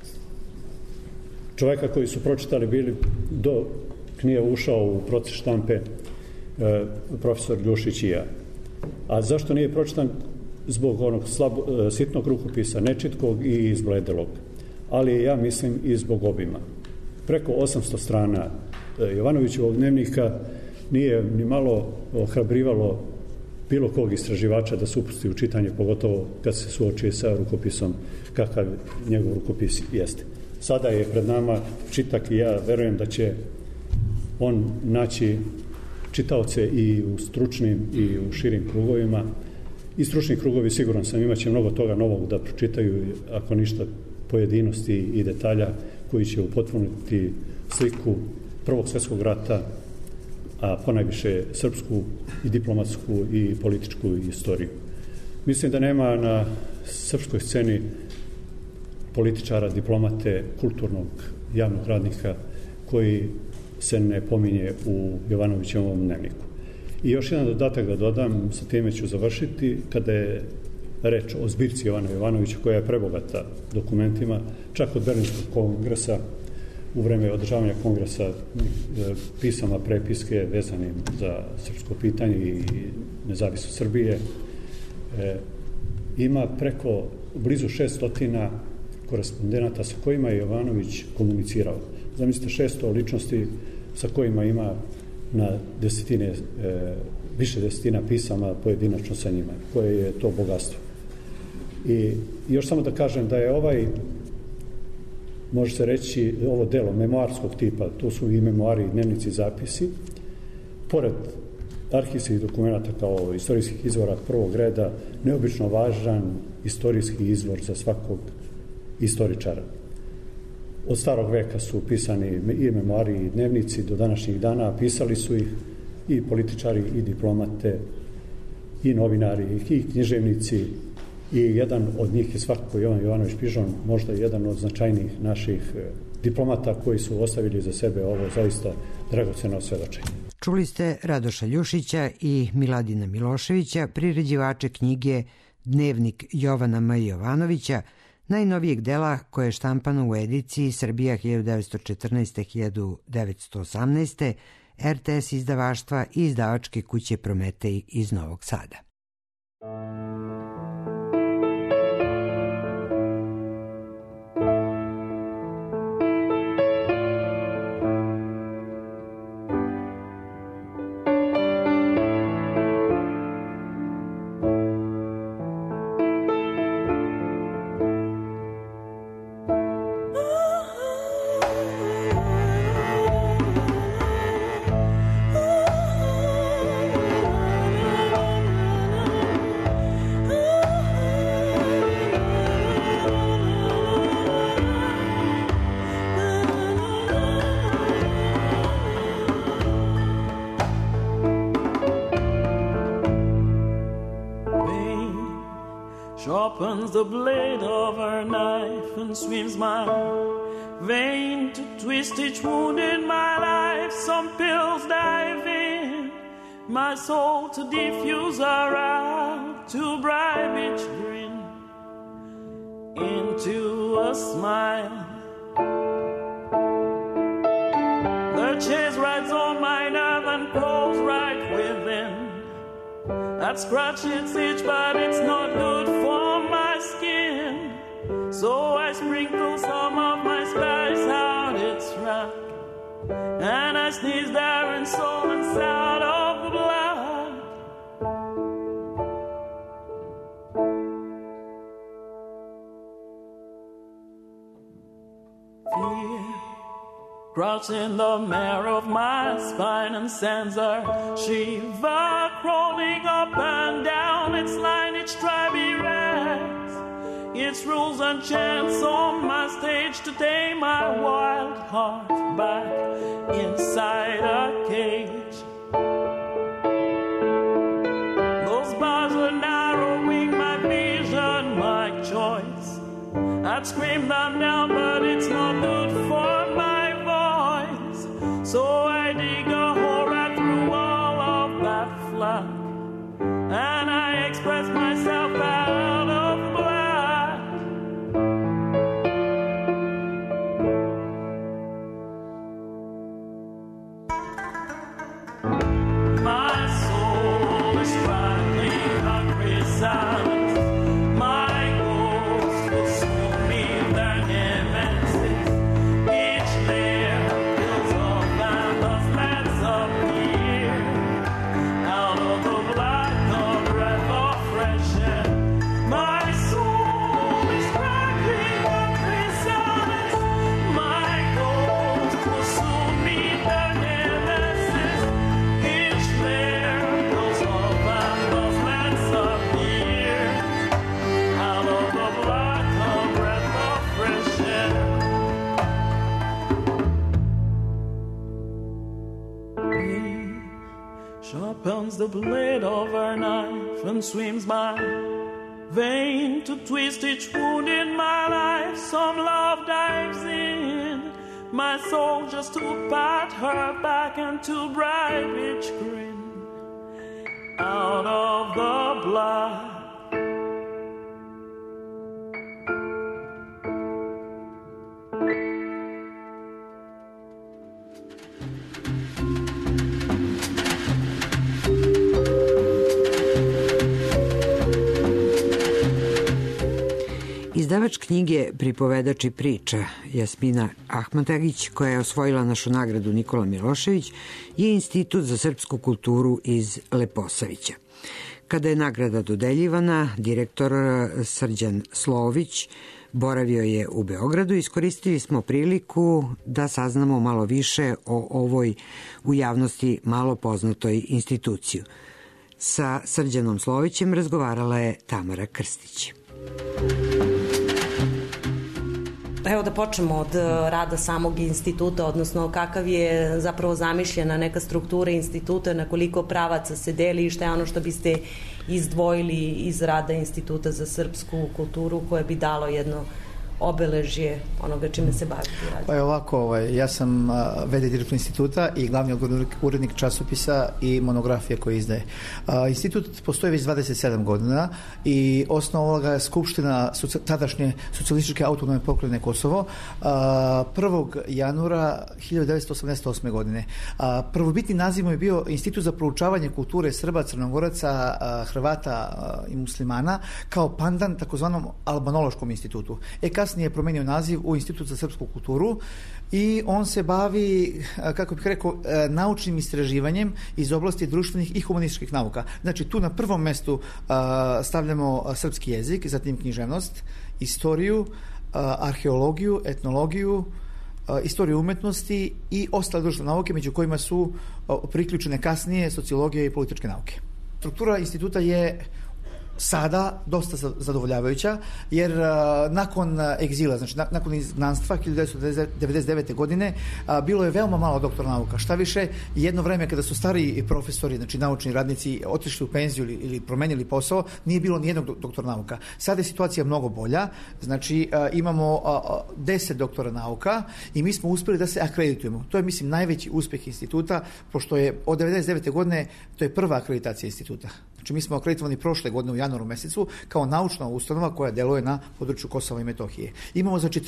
čoveka koji su pročitali bili dok nije ušao u proces štampe profesor Đušić i ja. A zašto nije pročitan? Zbog onog sitnog rukopisa, nečitkog i izbledelog. Ali ja mislim i zbog obima. Preko 800 strana Jovanovićevog dnevnika nije ni malo ohrabrivalo bilo kog istraživača da se upusti u čitanje, pogotovo kad se suoči sa rukopisom kakav njegov rukopis jeste. Sada je pred nama čitak i ja verujem da će on naći čitaoce i u stručnim i u širim krugovima. I stručni krugovi, siguran sam, imaće mnogo toga novog da pročitaju, ako ništa, pojedinosti i detalja koji će upotpuniti sliku Prvog svjetskog rata, a ponajviše srpsku i diplomatsku i političku istoriju. Mislim da nema na srpskoj sceni političara, diplomate, kulturnog, javnog radnika koji se ne pominje u Jovanovićevom dnevniku. I još jedan dodatak da dodam, sa time ću završiti, kada je reč o zbirci Jovana Jovanovića, koja je prebogata dokumentima, čak od Berlinskog kongresa, u vreme održavanja kongresa, pisama, prepiske vezanim za srpsko pitanje i nezavisnost Srbije, ima preko blizu 600 korespondenata sa kojima je Jovanović komunicirao. Zamislite 600 ličnosti sa kojima ima na desetine, više desetina pisama pojedinačno sa njima, koje je to bogatstvo. I još samo da kažem da je može se reći, ovo delo memoarskog tipa, to su i memoari, i dnevnici, zapisi, pored arhivskih dokumenta kao istorijskih izvora prvog reda, neobično važan istorijski izvor za svakog istoričara. Od starog veka su pisani i memoari i dnevnici do današnjih dana, pisali su ih i političari i diplomate i novinari i književnici i jedan od njih je svakako Jovan Jovanović Pižon, možda jedan od značajnijih naših diplomata koji su ostavili za sebe ovo zaista dragoceno svedočenje. Čuli ste Radoša Ljušića i Miladina Miloševića, priređivače knjige Dnevnik Jovana M. Jovanovića, najnovijeg dela koje je štampano u ediciji Srbija 1914-1918, RTS izdavaštva i izdavačke kuće Prometej iz Novog Sada. Sharpens the blade of her knife and swims my vein to twist each wound in my life. Some pills dive in my soul to diffuse her out, to bribe each grin into a smile. The chase rides on my nerve and cold. that scratch its itch, but it's not good for my skin. So I sprinkle some of my spice out its rack, and I sneeze there in solence out of the blood. Fear crouches in the marrow of my spine and sends a shiver crawling up and down its line. Its tribe erects its rules and chants on my stage to tame my wild heart back inside a cage. Those bars are narrowing my vision, my choice. I'd scream them down, but it's not good for my voice. So I dig a hole right through all of that flak, and I express myself out of black. My soul is traveling a chrysalis. Sharpens the blade of her knife and swims my vein to twist each wound in my life. Some love dives in my soul just to pat her back and to bribe each grin out of the blood. Izdavač knjige Pripovedač i priča Jasmina Ahmatagić, koja je osvojila našu nagradu Nikola Milošević, je Institut za srpsku kulturu iz Leposavića. Kada je nagrada dodeljivana, direktor Srđan Slović boravio je u Beogradu. Iskoristili smo priliku da saznamo malo više o ovoj u javnosti malo poznatoj instituciji. Sa Srđanom Slovićem razgovarala je Tamara Krstić. Evo da počnemo od rada samog instituta, odnosno kakav je zapravo zamišljena neka struktura instituta, na koliko pravaca se deli i šta je ono što biste izdvojili iz rada Instituta za srpsku kulturu koje bi dalo jedno obeležje onoga čime se bavi. Pa je ovako, ja sam v.d. direktor instituta i glavni urednik časopisa i monografije koje izdaje. Institut postoji već 27 godina i osnovala ga je Skupština tadašnje socijalističke autonomne pokrajine Kosovo 1. januara 1988. godine. Prvobitni naziv mu je bio Institut za proučavanje kulture Srba, Crnogoraca, Hrvata i muslimana kao pandan takozvanom albanološkom institutu. Kasnije je promenio naziv u Institut za srpsku kulturu i on se bavi, kako bih rekao, naučnim istraživanjem iz oblasti društvenih i humanističkih nauka. Znači, tu na prvom mestu stavljamo srpski jezik, zatim književnost, istoriju, arheologiju, etnologiju, istoriju umetnosti i ostale društvene nauke, među kojima su priključene kasnije sociologija i političke nauke. Struktura instituta je sada dosta zadovoljavajuća, jer nakon egzila, znači nakon izgnanstva 1999. godine bilo je veoma malo doktora nauka. Šta više, jedno vreme kada su stariji profesori, znači naučni radnici otišli u penziju ili promenili posao, nije bilo nijednog doktora nauka. Sada je situacija mnogo bolja, znači imamo 10 doktora nauka i mi smo uspeli da se akreditujemo. To je, mislim, najveći uspeh instituta, pošto je od 1999. godine to je prva akreditacija instituta. Znači mi smo akreditovani prošle godine u januaru mesecu kao naučna ustanova koja deluje na području Kosova i Metohije. Imamo znači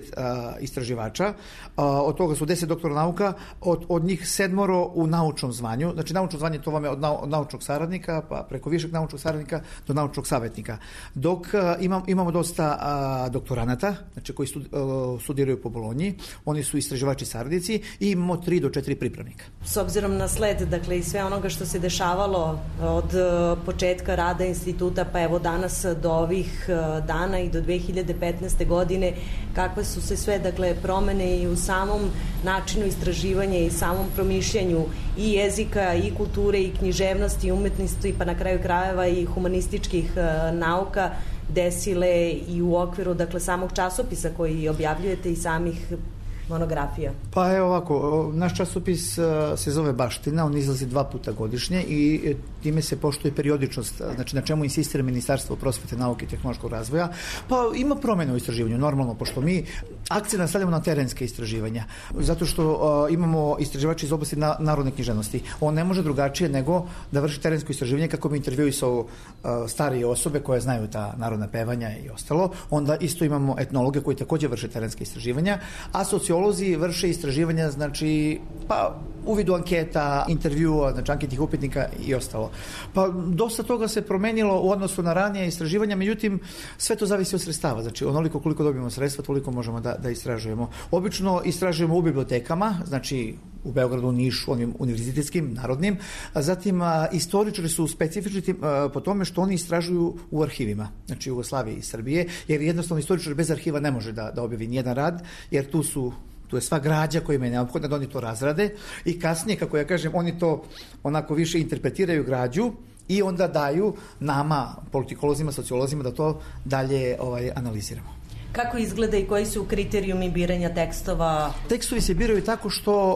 30 istraživača, od toga su 10 doktora nauka, od njih 7 u naučnom zvanju. Znači naučno zvanje to vam je od naučnog saradnika pa preko višeg naučnog saradnika do naučnog savjetnika. Dok imamo dosta doktoranata, znači koji studiraju po Bolonji, oni su istraživači saradnici i imamo 3 do 4 pripravnika. S obzirom na sled, dakle i sve onoga što se dešavalo od početka rada instituta, pa evo danas do ovih dana i do 2015. godine, kakve su se sve, dakle, promene i u samom načinu istraživanja i samom promišljanju i jezika, i kulture, i književnosti, i umetnosti, pa na kraju krajeva i humanističkih nauka desile i u okviru, dakle, samog časopisa koji objavljujete i samih monografija? Pa evo ovako, naš časopis se zove Baština, on izlazi 2 puta godišnje i time se poštuje periodičnost, znači na čemu insistira Ministarstvo prosvete, nauke i tehnološkog razvoja. Pa ima promjena u istraživanju, normalno, pošto mi akcent stavljamo na terenske istraživanja, zato što imamo istraživače iz oblasti narodne književnosti. On ne može drugačije nego da vrši terensko istraživanje kako bi intervjuisao starije osobe koje znaju ta narodna pevanja i ostalo. Onda isto imamo etnologe koji također vrše terenske istraživanja, a sociolozi vrše istraživanja, znači, pa u vidu anketa, intervjua, znači anketnih upitnika i ostalo. Pa dosta toga se promenilo u odnosu na ranije istraživanja, međutim, sve to zavisi od sredstava. Znači, onoliko koliko dobijemo sredstva, toliko možemo da istražujemo. Obično istražujemo u bibliotekama, znači u Beogradu, Nišu, onim univerzitetskim, narodnim, a zatim istoričari su specifični po tome što oni istražuju u arhivima, znači Jugoslavije i Srbije, jer jednostavno istoričar bez arhiva ne može da objavi nijedan rad, jer tu je sva građa koja im je neophodna da oni to razrade i kasnije, kako ja kažem, oni to onako više interpretiraju građu i onda daju nama, politikolozima, sociolozima, da to dalje analiziramo. Kako izgleda i koji su kriterijumi biranja tekstova? Tekstovi se biraju tako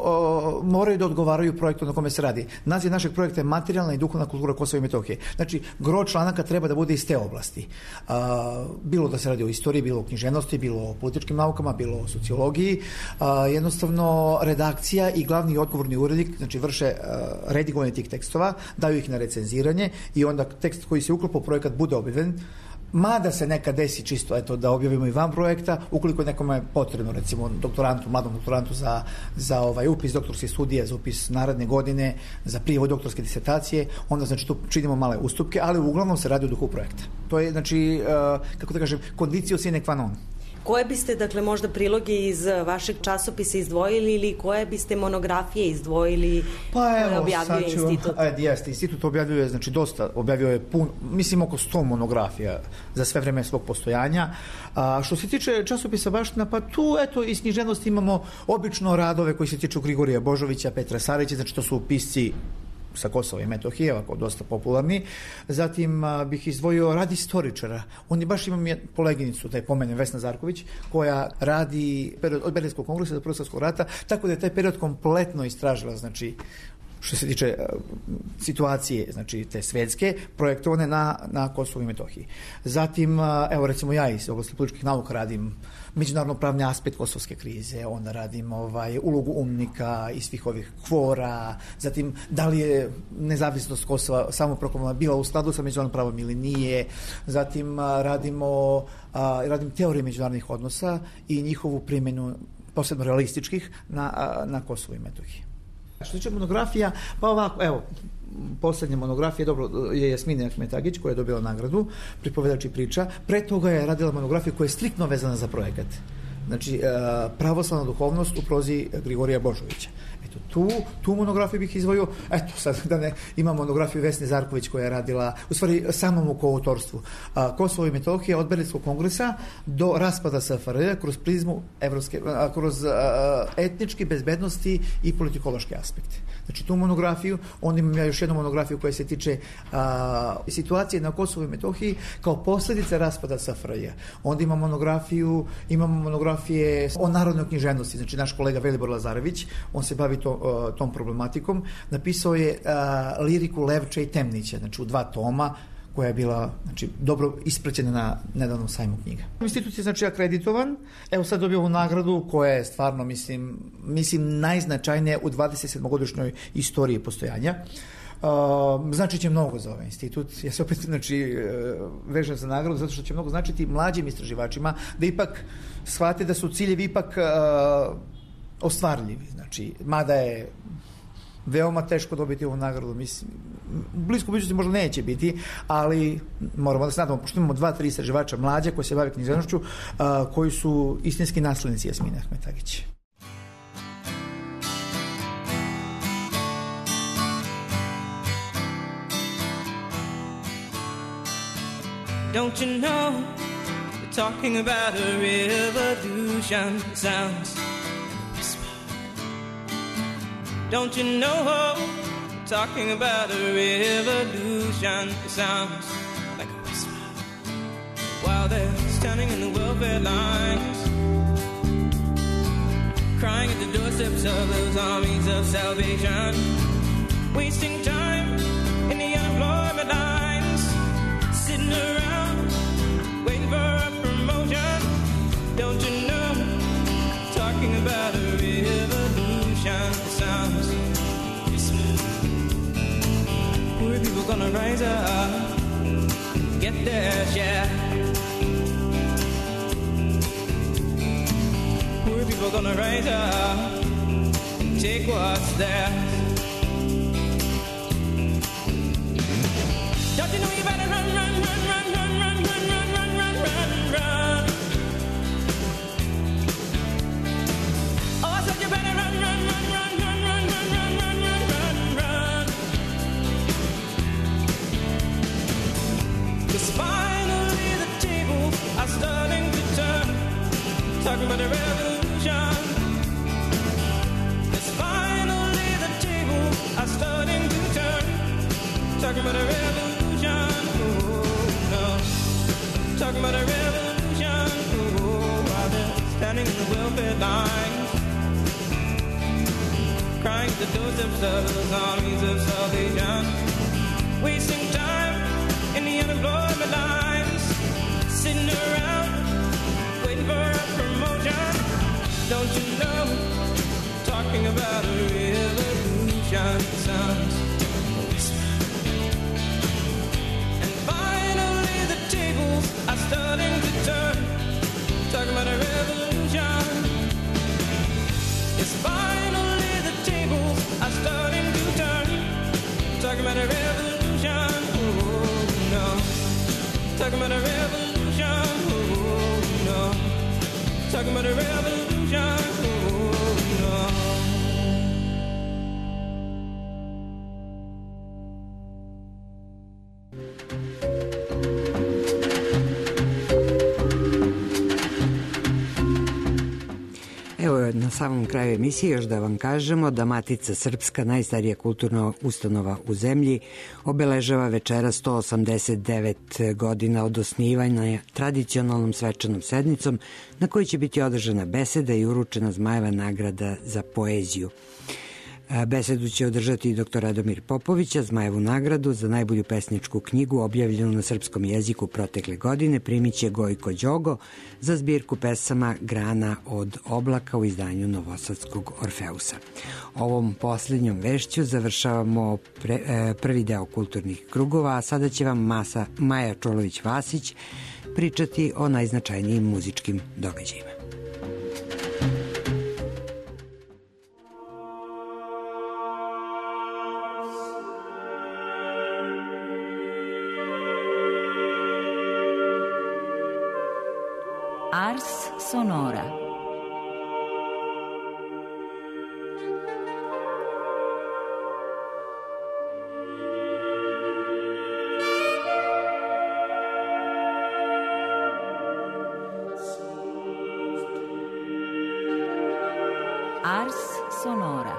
što moraju da odgovaraju projektu na kome se radi. Naziv našeg projekta je Materijalna i duhovna kultura Kosova i Metohije. Znači, gro članaka treba da bude iz te oblasti. Bilo da se radi o istoriji, bilo o književnosti, bilo o političkim naukama, bilo o sociologiji. Jednostavno, redakcija i glavni odgovorni urednik, znači vrše redigovanje tih tekstova, daju ih na recenziranje i onda tekst koji se uklopa u projekat bude objavljen. Mada se nekad desi čisto da objavimo i van projekta, ukoliko nekome je potrebno, recimo mladom doktorantu za upis doktorske studije, za upis naredne godine, za prijavu doktorske disertacije, onda znači tu činimo male ustupke, ali uglavnom se radi o duhu projekta. To je, znači, kako da kažem, condicio sine qua non. Koje biste, dakle, možda priloge iz vašeg časopisa izdvojili ili koje biste monografije izdvojili koje objavljuje institut? Institut objavljuje, znači dosta, objavljuje mislim oko 100 monografija za sve vreme svog postojanja. Što se tiče časopisa Baština, pa tu, iz književnosti imamo obično radove koji se tiču Grigorija Božovića, Petra Sarića, znači to su pisci sa Kosova i Metohije, ovako dosta popularni. Zatim bih izdvojio rad istoričara. On je baš, imam koleginicu, da je pomenem, Vesna Zarković, koja radi od Berlinskog kongresa do Prvog svjetskog rata, tako da je taj period kompletno istražila, znači što se tiče situacije, znači te svetske, projektovane na Kosovu i Metohiji. Zatim, evo recimo ja iz oblasti političkih nauka radim međunarodno-pravni aspekt kosovske krize, onda radim ulogu umnika i svih ovih kvora, zatim da li je nezavisnost Kosova samoproklamovana bila u skladu sa međunarodnim pravom ili nije, zatim radim teorije međunarodnih odnosa i njihovu primjenu posebno realističkih na Kosovu i Metohiji. Što se tiče monografija, pa ovako, evo, posljednja monografija je Jasmina Ahmetagić, koja je dobila nagradu, pripovedač i priča. Pre toga je radila monografiju koja je striktno vezana za projekat. Znači, pravoslavna duhovnost u prozi Grigorija Božovića. Tu monografiju bih izdvojio. Sad da ne, ima monografiju Vesne Zarković koja je radila, u stvari samom u koautorstvu, Kosovo i Metohija od Berlinskog kongresa do raspada SFRJ kroz prizmu kroz etnički, bezbednosti i politikološke aspekte. Znači tu monografiju, onda imam ja još jednu monografiju koja se tiče situacije na Kosovu i Metohiji kao posljedica raspada SFRJ. Onda imamo monografije o narodnoj književnosti, znači naš kolega Velibor Lazarević, on se bavi tom problematikom, napisao je liriku Levča i Temnića, znači u 2 toma, koja je bila, znači, dobro ispraćena na nedavnom sajmu knjiga. Institut je, znači, akreditovan. Evo sad dobio ovu nagradu koja je stvarno, mislim najznačajnija u 27-godišnjoj istoriji postojanja. Znači će mnogo za ovaj institut. Ja se opet vežem za nagradu zato što će mnogo značiti mlađim istraživačima da ipak shvate da su ciljevi ipak ostvarljivi. Znači, mada je veoma teško dobiti ovu nagradu. Mislim, u bliskoj budućnosti možda neće biti, ali moramo da se nadamo, pošto imamo 2-3 istraživača mlađa koji se bave književnošću, koji su istinski naslednici Jasmine Ahmetagić. Don't you know we're talking about a revolution? It sounds like a whisper. Don't you know we're talking about a revolution? It sounds like a whisper. While they're standing in the welfare lines, crying at the doorsteps of those armies of salvation, wasting time in the unemployment lines, sitting around waiting for a promotion. Don't you know, talking about a revolution sounds whisper. Poor people gonna rise up, get their share. Poor people gonna rise up and take what's theirs. Don't you know you better run, run, run, run, run, run, run, run, run, run, run, run. Oh, I said you better run, run, run, run, run, run, run, run, run, run, run, run. 'Cause finally the tables are starting to turn, talking about a revolution. 'Cause finally the tables are starting to turn, talking about a revolution. Talking about a revolution, while they're standing in the welfare lines, crying at the doorsteps of those armies of salvation, wasting time in the unemployment lines, sitting around waiting for a promotion. Don't you know, talking about a revolution sounds are starting to turn, talking about a revolution. Yes, finally the tables are starting to turn, talking about a revolution. Oh no, talking about a revolution. Oh no, talking about a revolution. Oh no. Na samom kraju emisije još da vam kažemo da Matica Srpska, najstarija kulturna ustanova u zemlji, obeležava večera 189 godina od osnivanja tradicionalnom svečanom sednicom na kojoj će biti održana beseda i uručena Zmajeva nagrada za poeziju. Besedu će održati dr. Radomir Popović, a Zmajevu nagradu za najbolju pesničku knjigu objavljenu na srpskom jeziku protekle godine primit će Gojko Đogo za zbirku pesama Grana od oblaka u izdanju Novosadskog Orfeusa. Ovom posljednjom vešću završavamo prvi deo kulturnih krugova, a sada će vam Maja Čolović-Vasić pričati o najznačajnijim muzičkim događajima. Ars Sonora. Ars Sonora.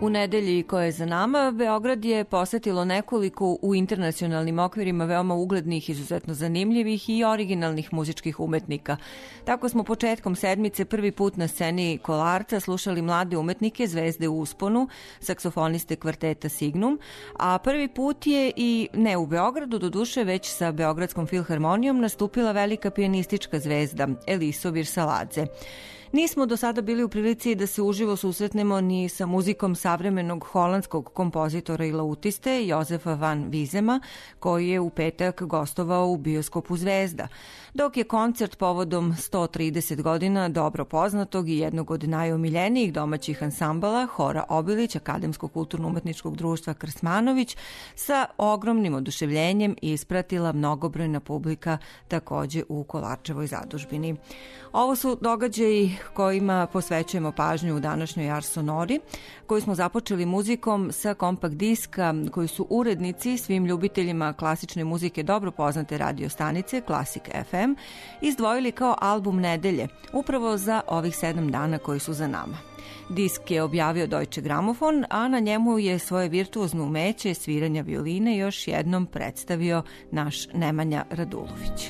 U nedelji koja je za nama, Beograd je posetilo nekoliko u internacionalnim okvirima veoma uglednih, izuzetno zanimljivih i originalnih muzičkih umetnika. Tako smo početkom sedmice prvi put na sceni Kolarca slušali mlade umetnike, zvezde u usponu, saksofoniste kvarteta Signum, a prvi put je i ne u Beogradu, doduše već sa Beogradskom filharmonijom nastupila velika pijanistička zvezda Eliso Virsaladze. Nismo do sada bili u prilici da se uživo susretnemo ni sa muzikom savremenog holandskog kompozitora i lautiste Jozefa van Vizema, koji je u petak gostovao u bioskopu Zvezda, dok je koncert povodom 130 godina dobro poznatog i jednog od najomiljenijih domaćih ansambala Hora Obilić Akademskog kulturno-umetničkog društva Krsmanović sa ogromnim oduševljenjem ispratila mnogobrojna publika takođe u Kolarčevoj zadužbini. Ovo su događaji kojima posvećujemo pažnju u današnjoj Ars Sonori, koju smo započeli muzikom sa kompakt diska koji su urednici svim ljubiteljima klasične muzike dobro poznate radio stanice Classic FM izdvojili kao album nedelje, upravo za ovih 7 dana koji su za nama. Disk je objavio Deutsche Grammophon, a na njemu je svoje virtuozno umeće sviranja violine još jednom predstavio naš Nemanja Radulović.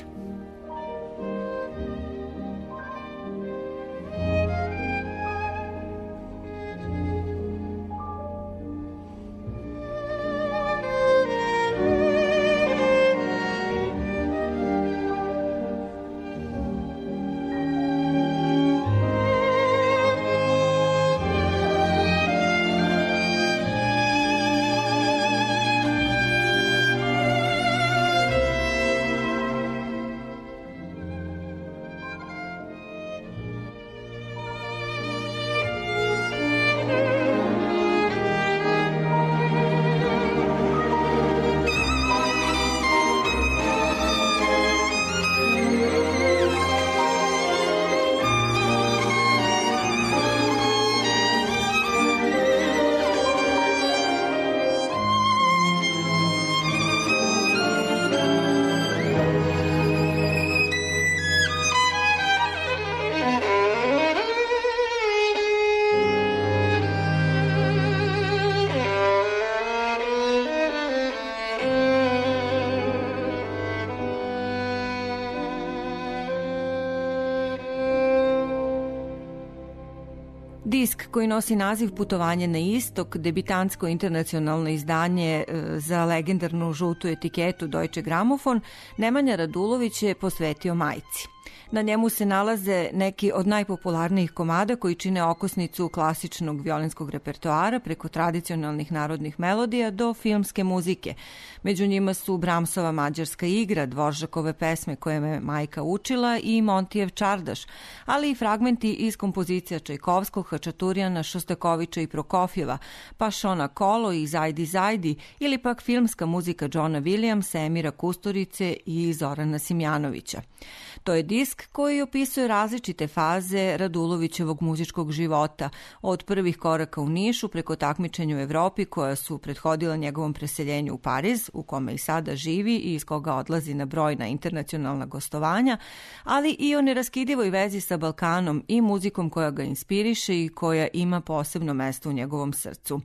Disk koji nosi naziv Putovanje na istok, debitantsko internacionalno izdanje za legendarnu žutu etiketu Deutsche Grammophon, Nemanja Radulović je posvetio majci. Na njemu se nalaze neki od najpopularnijih komada koji čine okosnicu klasičnog violinskog repertoara preko tradicionalnih narodnih melodija do filmske muzike. Među njima su Brahmsova Mađarska igra, Dvoržakove pesme koje me majka učila i Montijev čardaš, ali i fragmenti iz kompozicija Čajkovskog, Hačaturijana, Šostakovića i Prokofjeva, pa Šona Kolo i Zajdi Zajdi ili pak filmska muzika Johna Williamsa, Emira Kusturice i Zorana Simjanovića. To je disk koji opisuje različite faze Radulovićevog muzičkog života, od prvih koraka u Nišu preko takmičenja u Evropi koja su prethodila njegovom preseljenju u Pariz, u kome i sada živi i iz koga odlazi na brojna internacionalna gostovanja, ali i o neraskidivoj vezi sa Balkanom i muzikom koja ga inspiriše i koja ima posebno mesto u njegovom srcu.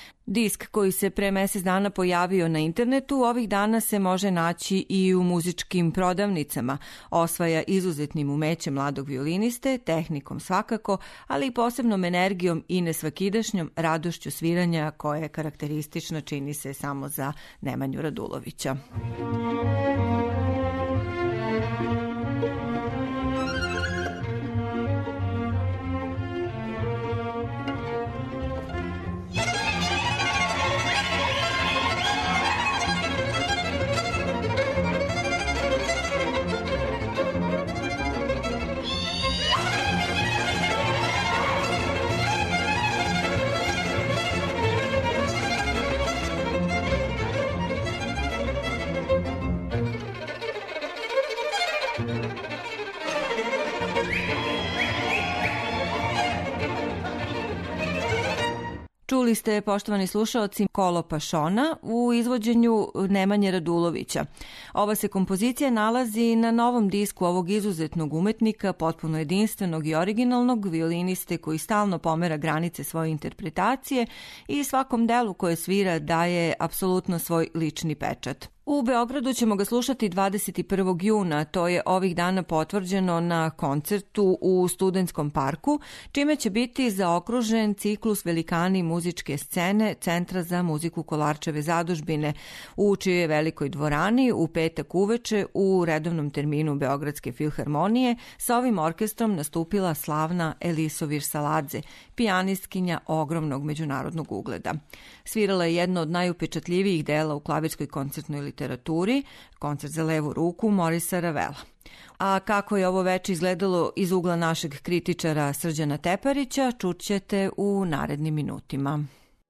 Disk koji se pre mesec dana pojavio na internetu ovih dana se može naći i u muzičkim prodavnicama. Osvaja izuzetnim umećem mladog violiniste, tehnikom svakako, ali i posebnom energijom i nesvakidašnjom radošću sviranja koja je karakteristična, čini se, samo za Nemanju Radulovića. Čuli ste, poštovani slušaoci, Kolo Pašona u izvođenju Nemanje Radulovića. Ova se kompozicija nalazi na novom disku ovog izuzetnog umetnika, potpuno jedinstvenog i originalnog, violiniste koji stalno pomera granice svoje interpretacije i svakom delu koje svira daje apsolutno svoj lični pečat. U Beogradu ćemo ga slušati 21. juna, to je ovih dana potvrđeno na koncertu u Studentskom parku, čime će biti zaokružen ciklus Velikani muzičke scene Centra za muziku Kolarčeve zadužbine, u čijoj velikoj dvorani u petak uveče u redovnom terminu Beogradske filharmonije sa ovim orkestrom nastupila slavna Eliso Virsaladze, pijanistkinja ogromnog međunarodnog ugleda. Svirala je jedno od najupečatljivijih dela u klavirskoj koncertnoj literaturi, koncert za levu ruku Morisa Ravela. A kako je ovo veče izgledalo iz ugla našeg kritičara Srđana Teparića, čućete u narednim minutima.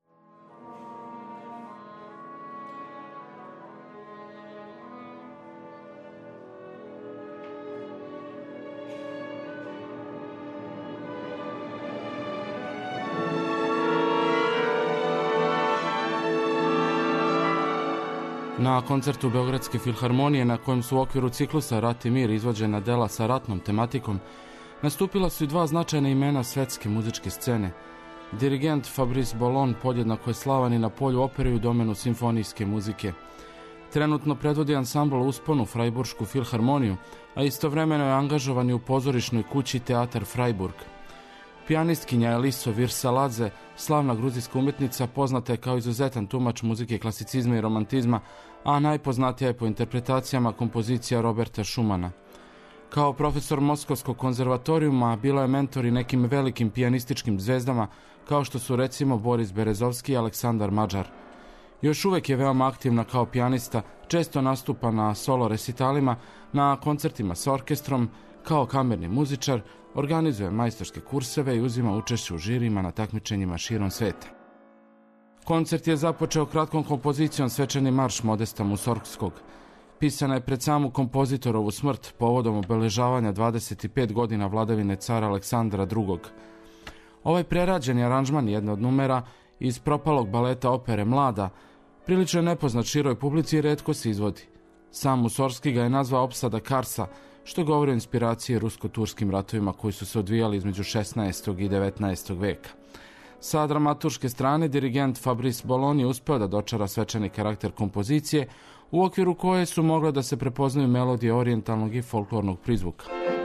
Na koncertu Beogradske filharmonije, na kojem su u okviru ciklusa Rat i mir izvođena dela sa ratnom tematikom, nastupila su i dva značajna imena svetske muzičke scene. Dirigent Fabrice Bolon podjednako je slavan i na polju opere i u domenu simfonijske muzike. Trenutno predvodi ansambl Uspon u Frajburšku filharmoniju, a istovremeno je angažovan i u pozorišnoj kući Teatar Frajburg. Pijanistkinja Eliso Virsaladze, slavna gruzijska umetnica, poznata je kao izuzetan tumač muzike klasicizma i romantizma, a najpoznatija je po interpretacijama kompozicija Roberta Schumana. Kao profesor Moskovskog konzervatorijuma bila je mentor i nekim velikim pijanističkim zvezdama, kao što su recimo Boris Berezovski i Aleksandar Mađar. Još uvek je veoma aktivna kao pijanista, često nastupa na solo resitalima, na koncertima s orkestrom, kao kamerni muzičar, organizuje majstorske kurseve i uzima učešće u žirima na takmičenjima širom sveta. Koncert je započeo kratkom kompozicijom Svečani marš Modesta Musorgskog. Pisana je pred samu kompozitorovu smrt povodom obeležavanja 25 godina vladavine cara Aleksandra II. Ovaj prerađeni aranžman jedne od numera iz propalog baleta opere Mlada prilično je nepoznat široj publici i retko se izvodi. Sam Musorgski ga je nazvao opsada Karsa, što govori o inspiraciji rusko-turskim ratovima koji su se odvijali između 16. i 19. veka. Sa dramaturške strane, dirigent Fabrice Bolon je uspeo da dočara svečani karakter kompozicije, u okviru koje su mogle da se prepoznaju melodije orijentalnog i folklornog prizvuka.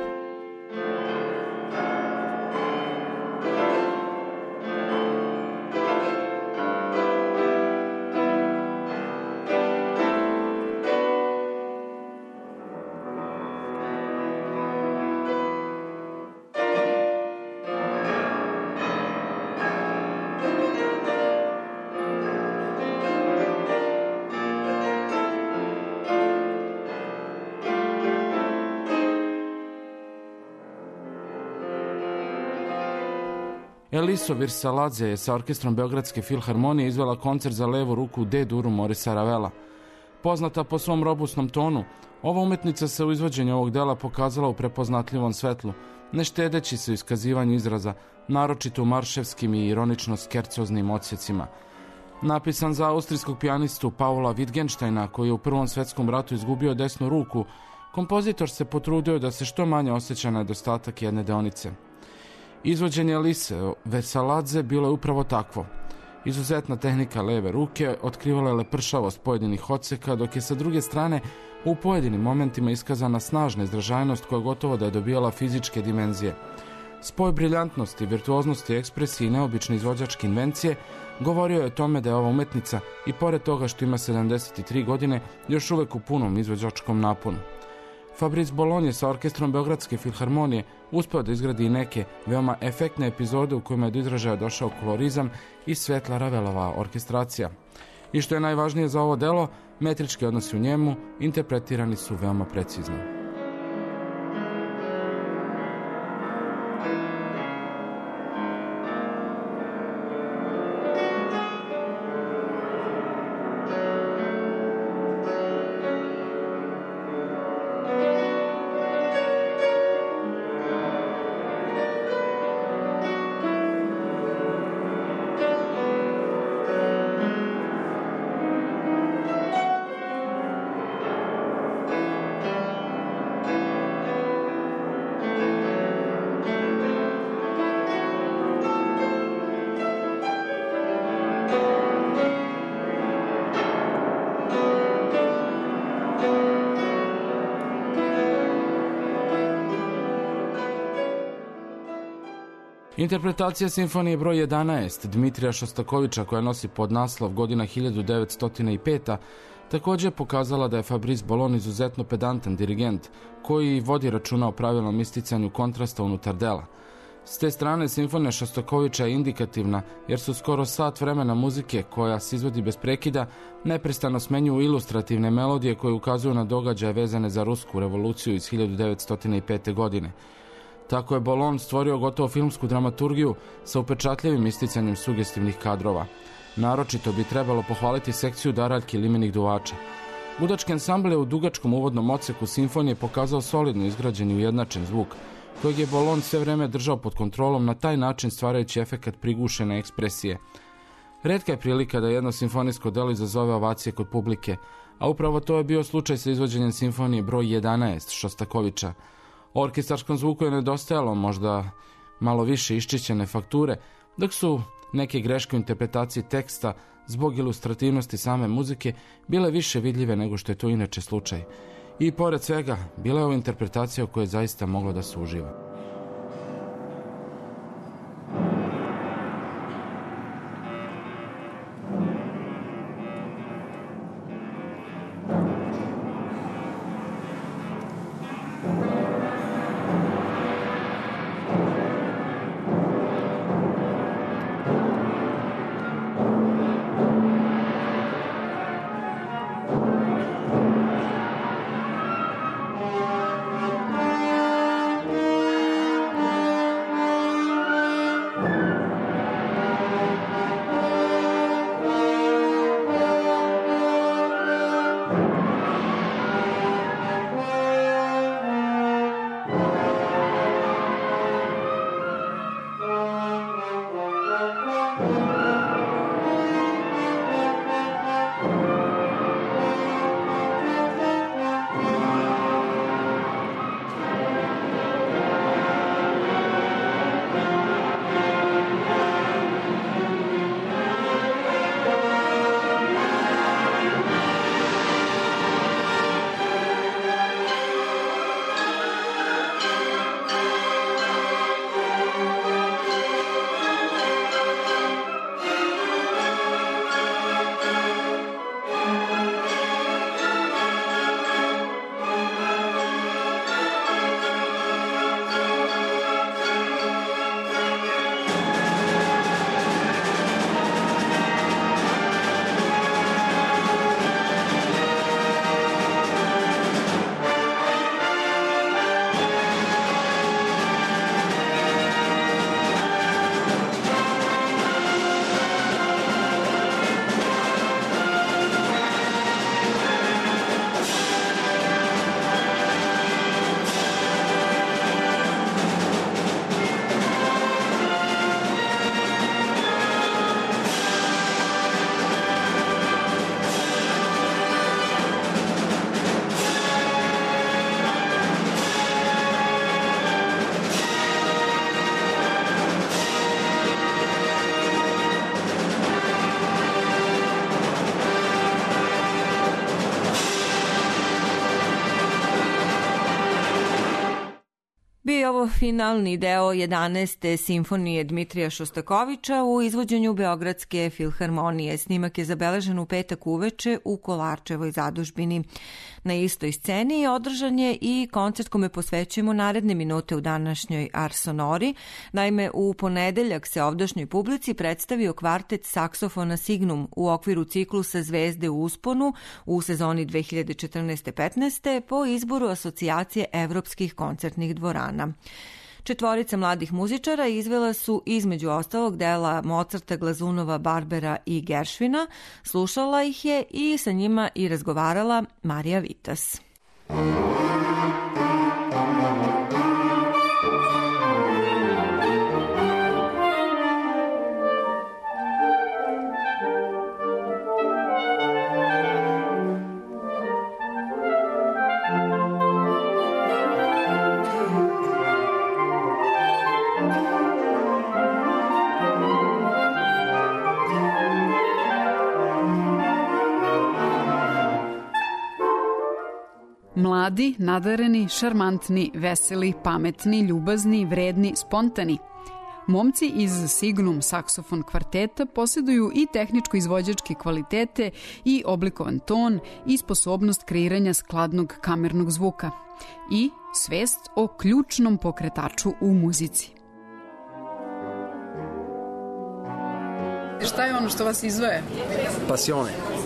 Eliso Virsaladze je sa orkestrom Beogradske filharmonije izvela koncert za levu ruku D-duru Morisa Ravela. Poznata po svom robustnom tonu, ova umetnica se u izvođenju ovog dela pokazala u prepoznatljivom svetlu, ne štedeći se u iskazivanju izraza, naročito u marševskim i ironično skercoznim odsjecima. Napisan za austrijskog pijanistu Paula Wittgensteina, koji je u Prvom svetskom ratu izgubio desnu ruku, kompozitor se potrudio da se što manje osjeća nedostatak jedne deonice. Izvođenje Elise Virsaladze bilo je upravo takvo. Izuzetna tehnika leve ruke otkrivala je lepršavost pojedinih odseka, dok je sa druge strane u pojedinim momentima iskazana snažna izražajnost koja gotovo da je dobijala fizičke dimenzije. Spoj briljantnosti, virtuoznosti, ekspresije i neobične izvođačke invencije govorio je o tome da je ova umetnica, i pored toga što ima 73 godine, još uvek u punom izvođačkom naponu. Fabrice Bolon je sa orkestrom Beogradske filharmonije uspeo da izgradi i neke veoma efektne epizode u kojima je do izražaja došao kolorizam i svetla Ravelova orkestracija. I što je najvažnije za ovo delo, metrički odnosi u njemu interpretirani su veoma precizno. Interpretacija simfonije broj 11 Dmitrija Šostakovića, koja nosi podnaslov Godina 1905, također je pokazala da je Fabrice Bolon izuzetno pedantan dirigent koji vodi računa o pravilnom isticanju kontrasta unutar dela. S te strane, simfonija Šostakovića je indikativna jer su skoro sat vremena muzike koja se izvodi bez prekida neprestano smenjuju ilustrativne melodije koje ukazuju na događaje vezane za Rusku revoluciju iz 1905. godine. Tako je Bolon stvorio gotovo filmsku dramaturgiju sa upečatljivim isticanjem sugestivnih kadrova. Naročito bi trebalo pohvaliti sekciju daraljki limenih duvača. Gudački ansambl je u dugačkom uvodnom odseku simfonije pokazao solidno izgrađen i ujednačen zvuk, kojeg je Bolon sve vreme držao pod kontrolom, na taj način stvarajući efekat prigušene ekspresije. Retka je prilika da jedno simfonijsko delo izazove ovacije kod publike, a upravo to je bio slučaj sa izvođenjem simfonije broj 11 Šostakovića. Orkestarskom zvuku je nedostajalo možda malo više iščišćene fakture, dok su neke greške u interpretaciji teksta zbog ilustrativnosti same muzike bile više vidljive nego što je to inače slučaj. I pored svega, bila je ovo interpretacija u kojoj je zaista moglo da se uživa. Bio je ovo finalni deo 11. simfonije Dmitrija Šostakovića u izvođenju Beogradske filharmonije. Snimak je zabeležen u petak uveče u Kolarčevoj zadužbini. Na istoj sceni održan je i koncert kome posvećujemo naredne minute u današnjoj Ars Sonori. Naime, u ponedeljak se ovdašnjoj publici predstavio kvartet saksofona Signum u okviru ciklusa Zvezde u usponu u sezoni 2014-15 po izboru Asocijacije evropskih koncertnih dvorana. Četvorica mladih muzičara izvela su između ostalog dela Mozarta, Glazunova, Barbera i Geršvina. Slušala ih je i sa njima i razgovarala Marija Vitas. Mladi, nadareni, šarmantni, veseli, pametni, ljubazni, vredni, spontani. Momci iz Signum saksofon kvarteta posjeduju i tehničko-izvođačke kvalitete i oblikovan ton i sposobnost kreiranja skladnog kamernog zvuka i svest o ključnom pokretaču u muzici. Šta je ono što vas izdvaja? Pasione.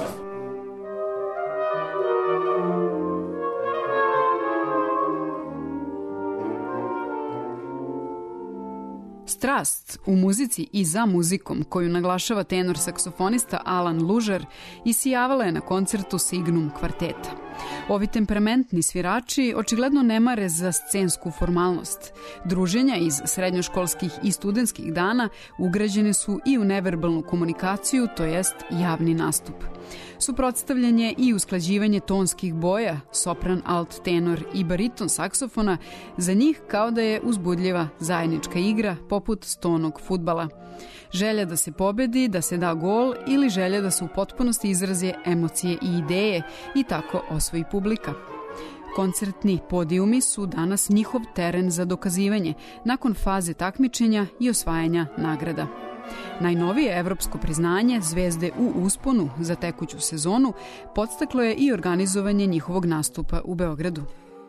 Strast u muzici i za muzikom koju naglašava tenor saksofonista Alan Lužar isijavala je na koncertu Signum kvarteta. Ovi temperamentni svirači očigledno ne mare za scensku formalnost. Druženja iz srednjoškolskih i studentskih dana ugrađene su i u neverbalnu komunikaciju, to jest javni nastup. Suprotstavljanje i usklađivanje tonskih boja, sopran, alt, tenor i bariton saksofona, za njih kao da je uzbudljiva zajednička igra poput stonog fudbala. Želja da se pobedi, da se da gol ili želja da se u potpunosti izraze emocije i ideje i tako osvoji publika. Koncertni podijumi su danas njihov teren za dokazivanje nakon faze takmičenja i osvajanja nagrada. Najnovije evropsko priznanje Zvezde u usponu za tekuću sezonu podstaklo je i organizovanje njihovog nastupa u Beogradu.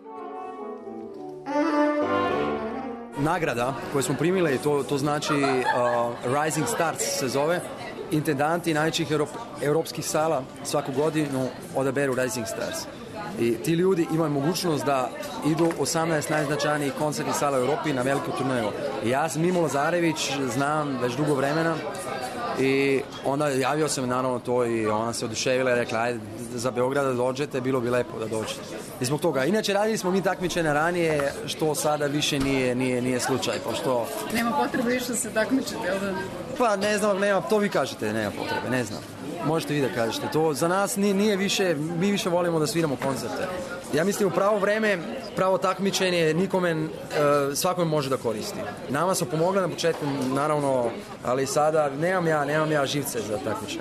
Nagrada koju smo primili, to znači Rising Stars se zove. Intendanti najvećih europskih sala svaku godinu odaberu Rising Stars. I ti ljudi imaju mogućnost da idu 18 najznačajnijih koncertnih sala u Europi na veliku turneju. I ja sam Mimo Lazarević, znam već dugo vremena i onda javio sam naravno to i ona se oduševila i rekla ajde za Beograd da dođete, bilo bi lepo da dođete. I zbog toga. Inače radili smo mi takmičenja ranije što sada više nije slučaj. Pošto... Nema potrebe više da se takmičite, jel da? Pa ne znam, to vi kažete, nema potrebe, ne znam. Možete vi da kažete. To za nas nije više, mi više volimo da sviramo koncerte. Ja mislim u pravo vreme, pravo takmičenje nikome, svakome može da koristi. Nama su pomogli na početku, naravno, ali sada nemam ja živce za takmičenje.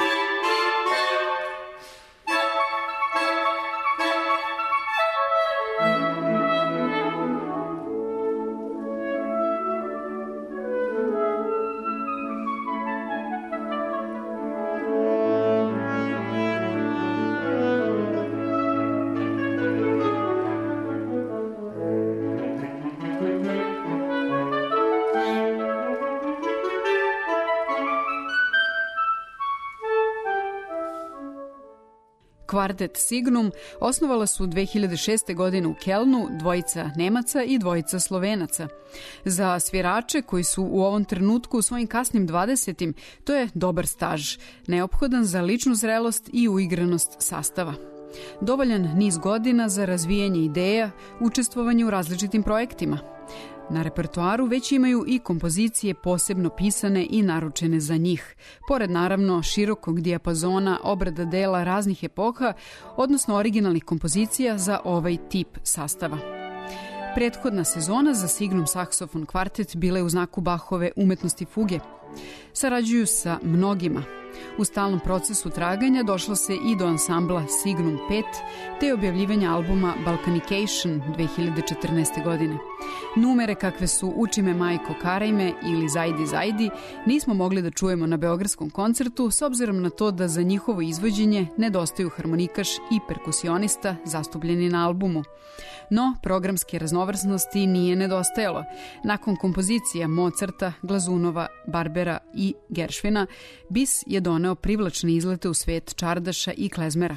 Kvartet Signum osnovala su 2006. godine u Kelnu dvojica Nemaca i dvojica Slovenaca. Za svirače koji su u ovom trenutku u svojim kasnim 20. to je dobar staž, neophodan za ličnu zrelost i uigranost sastava. Dovoljan niz godina za razvijanje ideja, učestvovanje u različitim projektima. Na repertoaru već imaju i kompozicije posebno pisane i naručene za njih, pored naravno širokog dijapazona obrada dela raznih epoha, odnosno originalnih kompozicija za ovaj tip sastava. Prethodna sezona za Signum saksofon kvartet bila je u znaku Bachove umetnosti fuge. Sarađuju sa mnogima. U stalnom procesu traganja došlo se i do ansambla Signum 5, te objavljivanja albuma Balkanication 2014. godine. Numere kakve su Uči me majko, karaj me ili Zajdi Zajdi nismo mogli da čujemo na beogradskom koncertu s obzirom na to da za njihovo izvođenje nedostaju harmonikaš i perkusionista zastupljeni na albumu. No, programske raznovrsnosti nije nedostajalo. Nakon kompozicija Mozarta, Glazunova, Barbera i Gershwina, Bis je doneo privlačne izlete u svet čardaša i klezmera.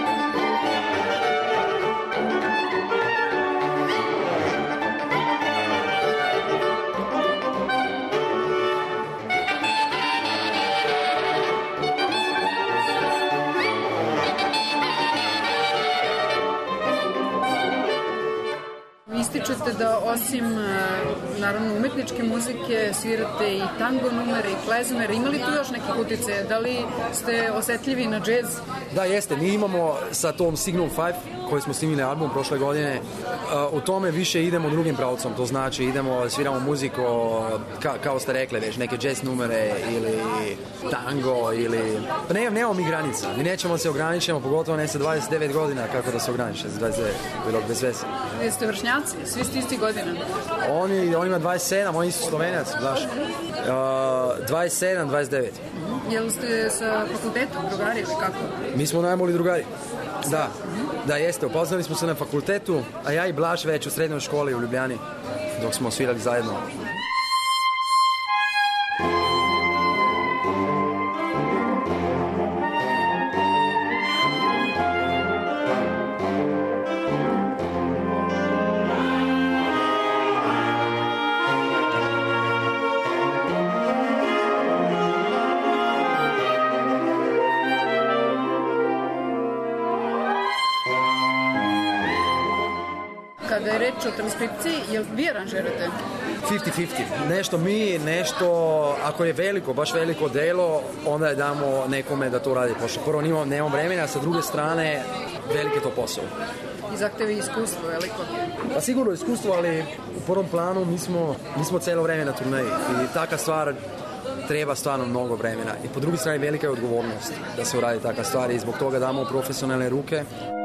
Ističete da osim naravno umetničke muzike svirate i tango numere i klezmer. Ima li tu još neke utice? Da li ste osetljivi na džez? Da, jeste. Mi imamo sa tom Signum 5 koji smo snimili album prošle godine, u tome više idemo drugim pravcom. To znači sviramo muziku kao ste rekli već, neke jazz numere ili tango ili... Pa nemamo mi granica. Mi nećemo se ograničiti, pogotovo ne sa 29 godina kako da se ograniče za 29, bilo bez veze. Vi ste vršnjaci, svi ste ste isti godina? On ima 27, on je Slovenac, znaš. 27, 29. Jel ste sa fakultetom drugari ili kako? Mi smo najbolji drugari. Da, jeste, upoznali smo se na fakultetu, a ja i Blaž već u srednjoj školi u Ljubljani, dok smo svirali zajedno. Kada je reč o transkripciji, jel vi aranžirate? 50-50. Nešto mi, nešto, ako je veliko, baš veliko delo, onda je damo nekome da to radi. Pošto prvo nemam vremena, a sa druge strane velike to posao. I zahteva iskustvo veliko? Pa sigurno iskustvo, ali u prvom planu mi smo celo vreme na turneji i taka stvar treba stvarno mnogo vremena. I po drugi strani velika je odgovornost da se uradi taka stvar i zbog toga damo profesionalne ruke.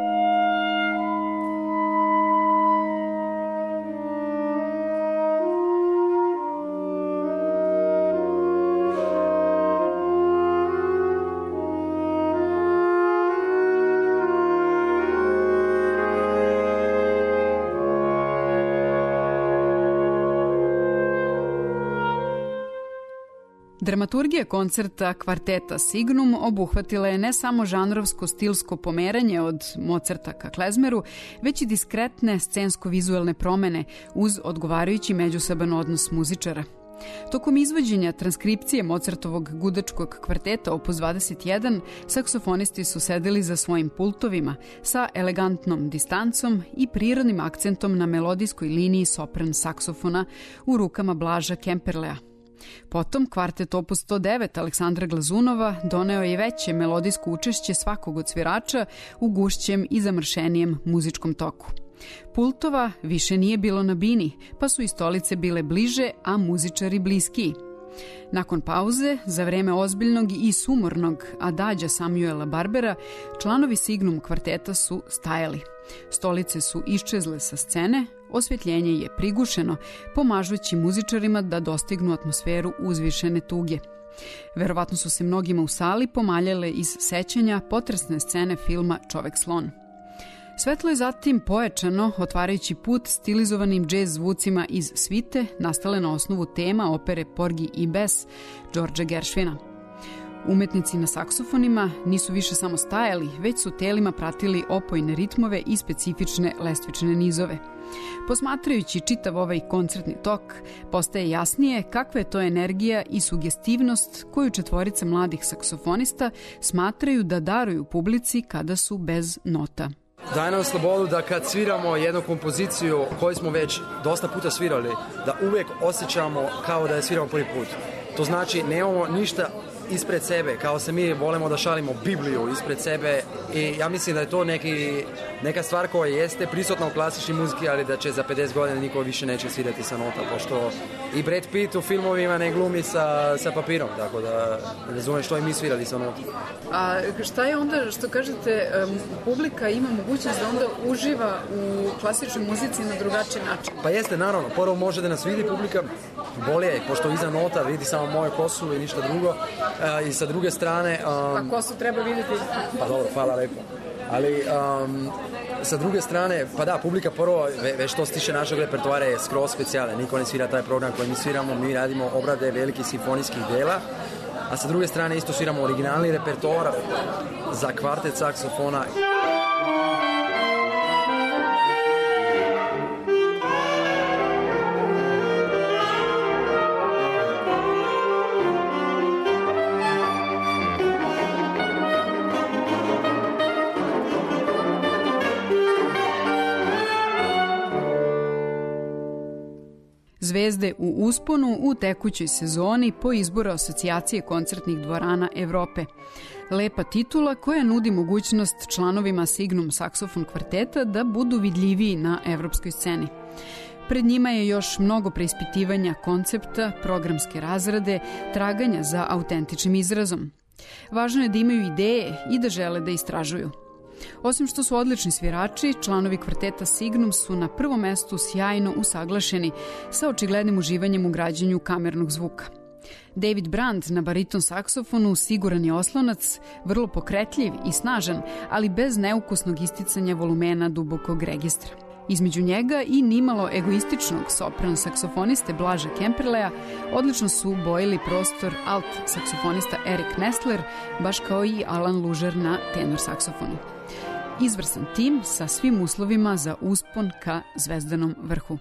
Dramaturgija koncerta kvarteta Signum obuhvatila je ne samo žanrovsko-stilsko pomeranje od Mozarta ka klezmeru, već i diskretne scensko-vizuelne promene uz odgovarajući međusoban odnos muzičara. Tokom izvođenja transkripcije Mozartovog gudačkog kvarteta opus 21, saksofonisti su sedeli za svojim pultovima sa elegantnom distancom i prirodnim akcentom na melodijskoj liniji sopran saksofona u rukama Blaža Kemperlea. Potom kvartet opus 109 Aleksandra Glazunova doneo je veće melodijsko učešće svakog od svirača u gušćem i zamršenijem muzičkom toku. Pultova više nije bilo na bini, pa su i stolice bile bliže, a muzičari bliskiji. Nakon pauze, za vreme ozbiljnog i sumornog adađa Samuela Barbera, članovi Signum kvarteta su stajali. Stolice su iščezle sa scene, osvjetljenje je prigušeno, pomažući muzičarima da dostignu atmosferu uzvišene tuge. Verovatno su se mnogima u sali pomaljale iz sećanja potresne scene filma Čovek slon. Svetlo je zatim pojačano, otvarajući put stilizovanim džez zvucima iz svite, nastale na osnovu tema opere Porgy i Bess Georgea Gershwina. Umetnici na saksofonima nisu više samo stajali, već su telima pratili opojne ritmove i specifične lestvične nizove. Posmatrajući čitav ovaj koncertni tok, postaje jasnije kakva je to energija i sugestivnost koju četvorica mladih saksofonista smatraju da daruju publici kada su bez nota. Daje nam slobodu da kad sviramo jednu kompoziciju koju smo već dosta puta svirali, da uvijek osjećamo kao da je sviramo prvi put. To znači nemamo ništa ispred sebe, kao se mi volimo da šalimo Bibliju ispred sebe i ja mislim da je to neka stvar koja jeste prisutna u klasičnoj muziki, ali da će za 50 godina niko više neće svirati sa nota, pošto i Brad Pitt u filmovima ne glumi sa papirom, tako da razumem što i mi svirali sa nota. A šta je onda, što kažete, publika ima mogućnost da onda uživa u klasičnoj muzici na drugačiji način? Pa jeste, naravno, prvo može da nas vidi publika, bolje, pošto iza nota vidi samo moju kosu i ništa drugo. I sa druge strane... A kosu treba vidjeti? Pa dobro, hvala lepo. Ali sa druge strane, pa da, publika prvo, već što se tiče našeg repertoara je skroz specijalne. Niko ne svira taj program koji mi sviramo, mi radimo obrade velikih simfonijskih dela, a sa druge strane isto sviramo originalni repertoar za kvartet saksofona. Zvezde u usponu u tekućoj sezoni po izboru Asocijacije koncertnih dvorana Evrope. Lepa titula koja nudi mogućnost članovima Signum saksofon kvarteta da budu vidljiviji na evropskoj sceni. Pred njima je još mnogo preispitivanja koncepta, programske razrade, traganja za autentičnim izrazom. Važno je da imaju ideje i da žele da istražuju. Osim što su odlični svirači, članovi kvarteta Signum su na prvom mestu sjajno usaglašeni sa očiglednim uživanjem u građenju kamernog zvuka. David Brand na bariton saksofonu siguran je oslonac, vrlo pokretljiv i snažan, ali bez neukusnog isticanja volumena dubokog registra. Između njega i nimalo egoističnog sopran saksofoniste Blaža Kemperlea odlično su bojili prostor alt saksofonista Erik Nestler, baš kao i Alan Lužer na tenor saksofonu. Izvrstan tim sa svim uslovima za uspon ka zvezdanom vrhu.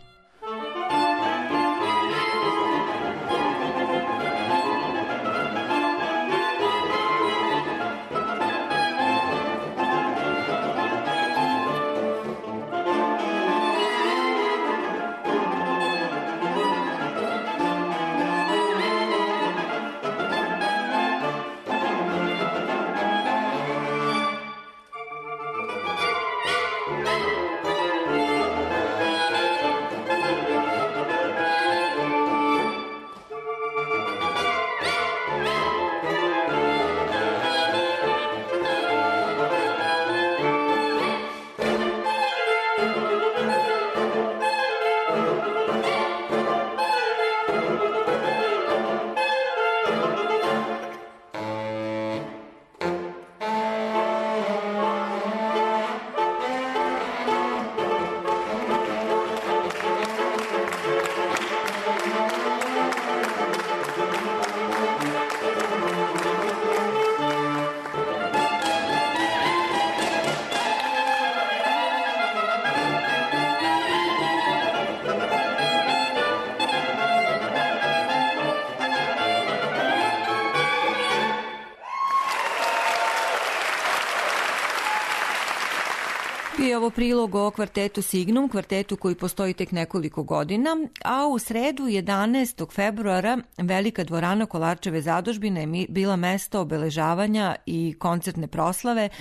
I ovo prilog o kvartetu Signum, kvartetu koji postoji tek nekoliko godina, a u sredu 11. februara velika dvorana Kolarčeve zadužbine je bila mesto obeležavanja i koncertne proslave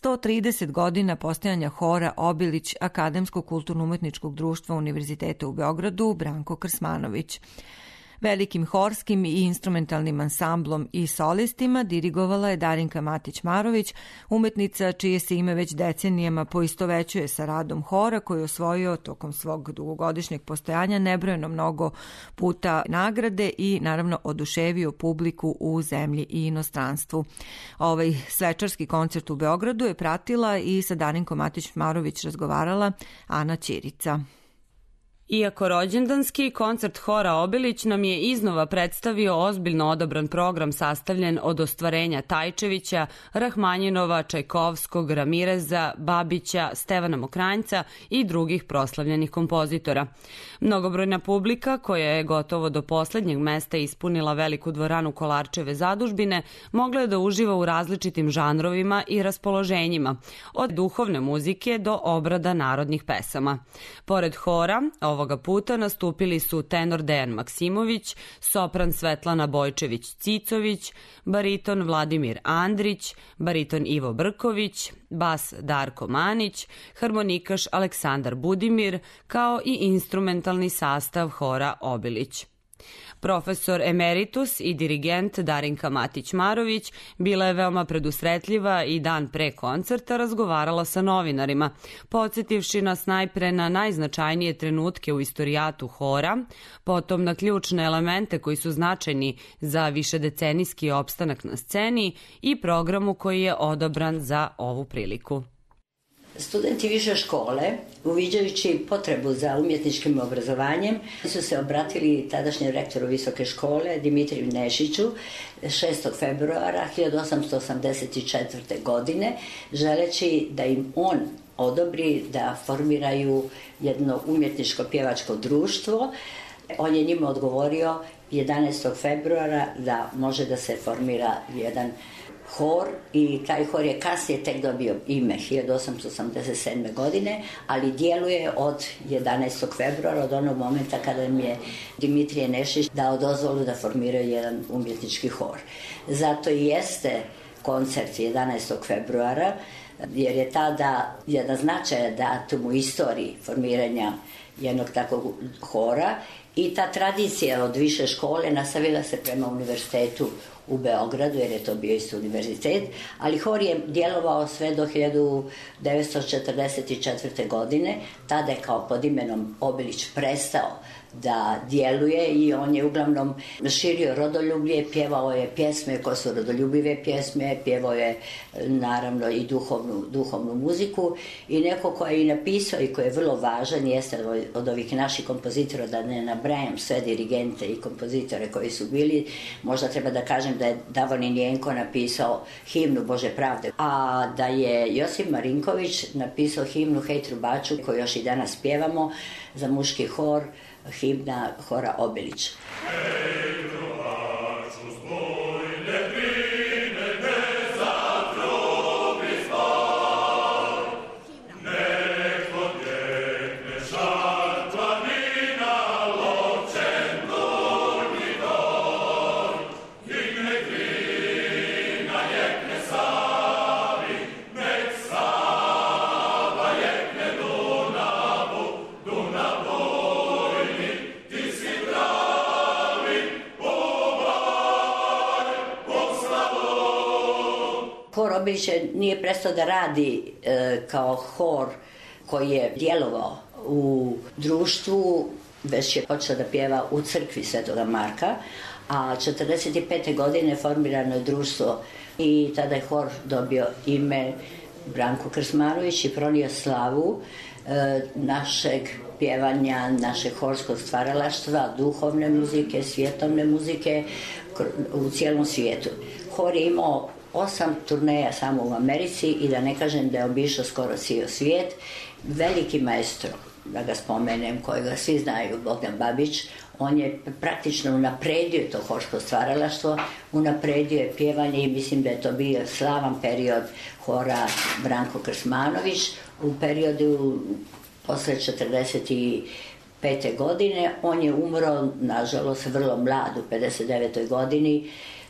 130 godina postojanja hora Obilić Akademskog kulturno-umetničkog društva Univerziteta u Beogradu Branko Krsmanović. Velikim horskim i instrumentalnim ansamblom i solistima dirigovala je Darinka Matić-Marović, umetnica čije se ime već decenijama poistovećuje sa radom hora koji je osvojio tokom svog dugogodišnjeg postojanja nebrojeno mnogo puta nagrade i naravno oduševio publiku u zemlji i inostranstvu. Ovaj svečarski koncert u Beogradu je pratila i sa Darinkom Matić-Marović razgovarala Ana Ćirica. Iako rođendanski, koncert hora Obilić nam je iznova predstavio ozbiljno odabran program sastavljen od ostvarenja Tajčevića, Rahmanjinova, Čajkovskog, Ramireza, Babića, Stevana Mokranjca i drugih proslavljenih kompozitora. Mnogobrojna publika, koja je gotovo do poslednjeg mesta ispunila veliku dvoranu Kolarčeve zadužbine, mogla je da uživa u različitim žanrovima i raspoloženjima, od duhovne muzike do obrada narodnih pesama. Pored hora, ovoga puta nastupili su tenor Dejan Maksimović, sopran Svetlana Bojčević-Cicović, bariton Vladimir Andrić, bariton Ivo Brković, bas Darko Manić, harmonikaš Aleksandar Budimir, kao i instrumentalni sastav hora Obilić. Profesor emeritus i dirigent Darinka Matić-Marović bila je veoma predusretljiva i dan pre koncerta razgovarala sa novinarima, podsjetivši nas najpre na najznačajnije trenutke u istorijatu hora, potom na ključne elemente koji su značajni za višedecenijski opstanak na sceni i programu koji je odabran za ovu priliku. Studenti više škole, uviđajući potrebu za umjetničkim obrazovanjem, su se obratili tadašnjem rektoru visoke škole Dimitriju Nešiću 6. februara 1884. godine, želeći da im on odobri da formiraju jedno umjetničko pjevačko društvo. On je njima odgovorio 11. februara da može da se formira jedan hor i taj hor je kasnije tek dobio ime 1887. godine, ali djeluje od 11. februara, od onog momenta kada im je Dimitrije Nešić dao dozvolu da formiraju jedan umjetnički hor. Zato i jeste koncert 11. februara, jer je tada jedan značajan datum u istoriji formiranja jednog takvog hora i ta tradicija od više škole nastavila se prema univerzitetu u Beogradu, jer je to bio isto univerzitet, ali hor je djelovao sve do 1944. godine. Tada je kao pod imenom Obilić prestao da djeluje i on je uglavnom širio rodoljublje, pjevao je pjesme koje su rodoljubive pjesme, pjevao je naravno i duhovnu muziku i neko ko je i napisao i koji je vrlo važan jeste od ovih naših kompozitora, da ne nabrajam sve dirigente i kompozitore koji su bili, možda treba da kažem da je Davorin Jenko napisao himnu Bože pravde, a da je Josip Marinković napisao himnu Hej trubaču koju još i danas pjevamo za muški hor, himna hora Obilić. Hor Obilić nije prestao da radi kao hor koji je djelovao u društvu, već je počeo da pjeva u crkvi Svetoga Marka, a 1945. godine formirano je društvo i tada je hor dobio ime Branko Krsmanović i pronio slavu našeg pjevanja, našeg horskog stvaralaštva, duhovne muzike, svjetovne muzike u cijelom svijetu. Hor je imao 8 turneja samo u Americi i da ne kažem da je obišao skoro cijel svijet. Veliki maestro, da ga spomenem, kojega svi znaju, Bogdan Babić, on je praktično unapredio to horsko stvaralaštvo, unapredio je pjevanje i mislim da je to bio slavan period hora Branko Krsmanović. U periodu posle 1945. godine on je umro, nažalost, vrlo mlad, u 59. godini,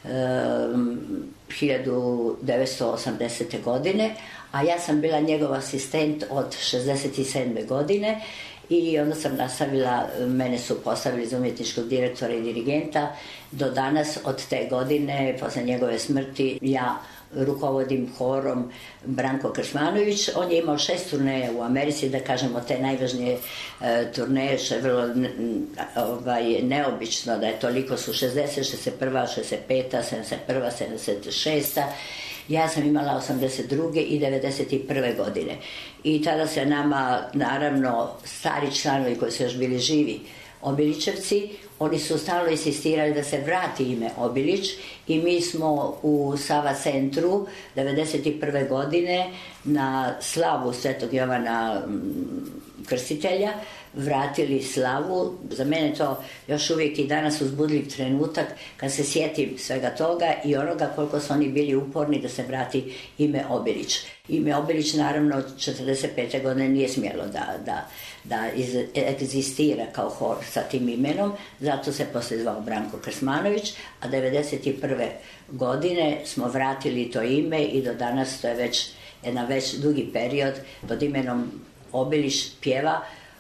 1980. godine, a ja sam bila njegov asistent od 67. godine i onda sam nastavila, mene su postavili za umjetničkog direktora i dirigenta. Do danas, od te godine, posle njegove smrti, ja rukovodim horom Branko Krsmanović. On je imao 6 turneja u Americi, da kažemo te najvažnije turneje, što je vrlo neobično da je toliko, su 60, 61, 65, 71, 76. Ja sam imala 82. i 91. godine. I tada se nama, naravno, stari članovi koji su još bili živi, Obilićevci, oni su stalno insistirali da se vrati ime Obilić i mi smo u Sava centru 91. godine na slavu Svetog Jovana Krstitelja vratili slavu. Za mene to još uvijek i danas uzbudljiv trenutak kad se sjetim svega toga i onoga koliko su oni bili uporni da se vrati ime Obilić. Ime Obilić naravno 45. godine nije smjelo da egzistira kao hor sa tim imenom, zato se poslije zvao Branko Krsmanović, a 91. godine smo vratili to ime i do danas to je već dugi period pod imenom Obilić pjeva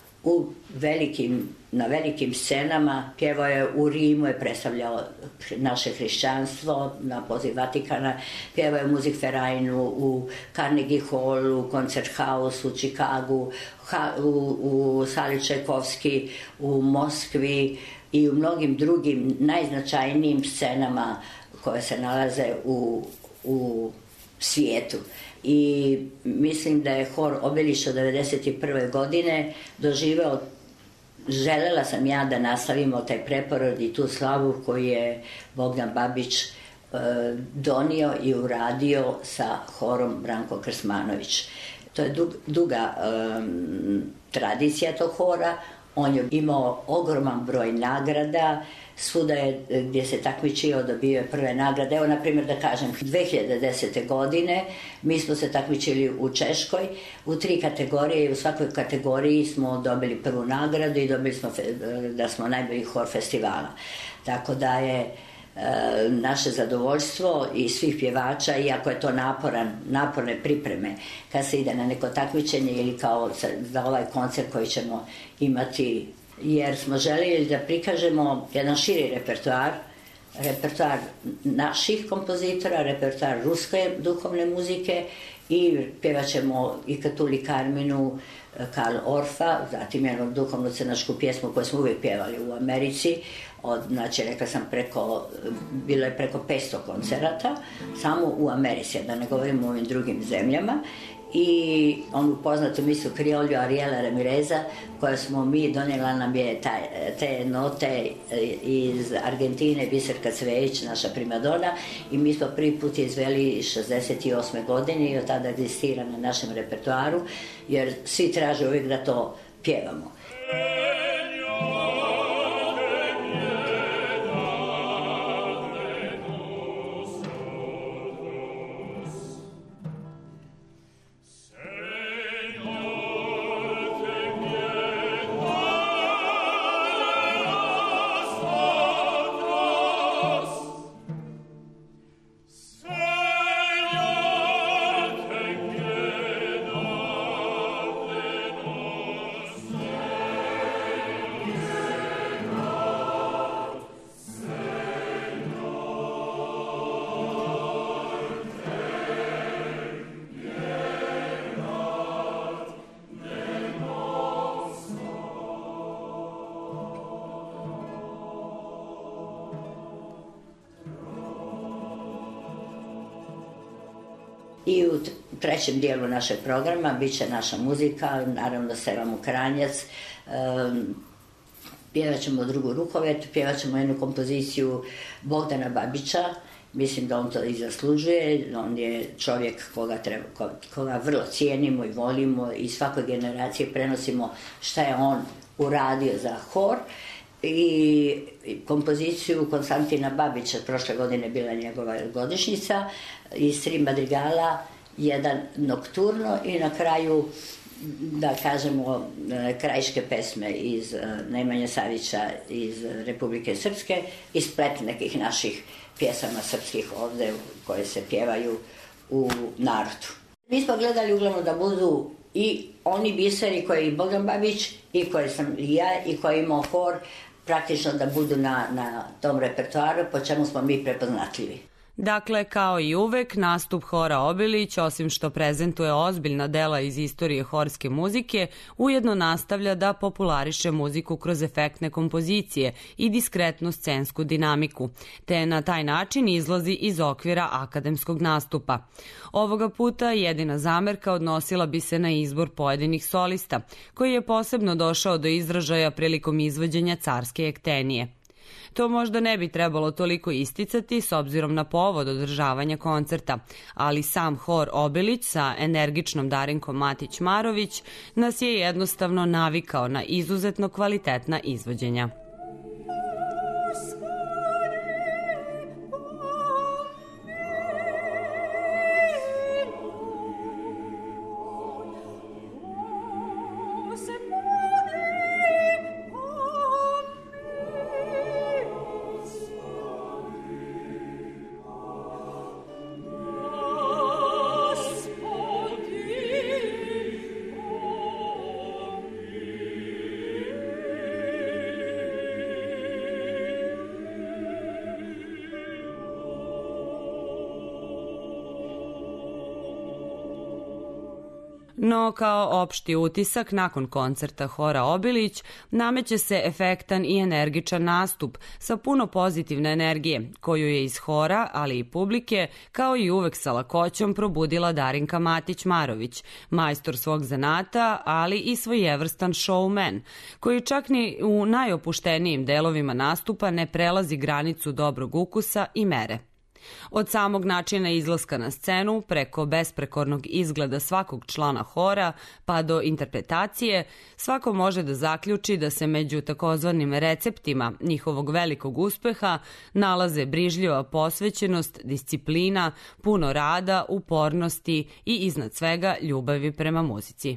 na velikim scenama. Pjevao je u Rimu, je predstavljao naše hrišćanstvo na poziv Vatikana, pjevao je u Musikvereinu, u Carnegie Hallu, u Koncerthaus, u Chicagu, u sali Čajkovski, u Moskvi i u mnogim drugim najznačajnijim scenama koje se nalaze u svijetu. I mislim da je hor Obilić od 1991. godine doživeo, želela sam ja da nastavimo taj preporod i tu slavu koju je Bogdan Babić donio i uradio sa horom Branko Krsmanović. To je duga tradicija tog hora, on je imao ogroman broj nagrada, svuda je gdje se takmičio dobio je prve nagrade. Evo, na primjer, da kažem, 2010. godine mi smo se takmičili u Češkoj u 3 kategorije i u svakoj kategoriji smo dobili prvu nagradu i dobili smo da smo najbolji hor festivala. Tako da je naše zadovoljstvo i svih pjevača, iako je to naporne pripreme kad se ide na neko takmičenje ili kao za ovaj koncert koji ćemo imati, jer smo željeli da prikažemo jedan širi repertoar repertoar naših kompozitora, repertoar ruske duhovne muzike i pjevat ćemo i Katuli Karminu, Karl Orfa, zatim jednu duhovnu crnačku pjesmu koju smo uvijek pjevali u Americi, znači rekla sam bilo je preko 500 koncerata, samo u Americi, da ne govorimo o ovim drugim zemljama, i onu poznatu misu Kriolju Ariela Ramireza, koja smo mi, donijela nam je te note iz Argentine, Biserka Cvejić, naša primadona, i mi smo prvi put izveli 68. godine i od tada egzistira na našem repertoaru, jer svi traže uvijek da to pjevamo. I u trećem dijelu našeg programa bit će naša muzika, naravno Seva Mokranjac, pjevat ćemo drugu rukovet, pjevat ćemo jednu kompoziciju Bogdana Babića, mislim da on to i zaslužuje, on je čovjek koga vrlo cijenimo i volimo i svakoj generaciji prenosimo šta je on uradio za hor. I kompoziciju Konstantina Babića, prošle godine bila njegova godišnjica, iz 3 madrigala, jedan nokturno i na kraju, da kažemo, krajiške pesme iz Nemanje Savića iz Republike Srpske i splet nekih naših pjesama srpskih ovde koje se pjevaju u narodu. Mi smo gledali uglavnom da budu i oni biseri koje je Bogdan Babić i koje sam i ja i koje imao hor, praktično da budu na tom repertoaru, po čemu smo mi prepoznatljivi. Dakle, kao i uvek, nastup Hora Obilić, osim što prezentuje ozbiljna dela iz istorije horske muzike, ujedno nastavlja da populariše muziku kroz efektne kompozicije i diskretnu scensku dinamiku, te na taj način izlazi iz okvira akademskog nastupa. Ovoga puta jedina zamerka odnosila bi se na izbor pojedinih solista, koji je posebno došao do izražaja prilikom izvođenja Carske Ektenije. To možda ne bi trebalo toliko isticati s obzirom na povod održavanja koncerta, ali sam hor Obilić sa energičnom Darinkom Matić-Marović nas je jednostavno navikao na izuzetno kvalitetna izvođenja. No, kao opšti utisak nakon koncerta Hora Obilić, nameće se efektan i energičan nastup sa puno pozitivne energije, koju je iz hora, ali i publike, kao i uvek sa lakoćom probudila Darinka Matić-Marović, majstor svog zanata, ali i svojevrstan showman, koji čak ni u najopuštenijim delovima nastupa ne prelazi granicu dobrog ukusa i mere. Od samog načina izlaska na scenu, preko besprekornog izgleda svakog člana hora, pa do interpretacije, svako može da zaključi da se među takozvanim receptima njihovog velikog uspeha nalaze brižljiva posvećenost, disciplina, puno rada, upornosti i iznad svega ljubavi prema muzici.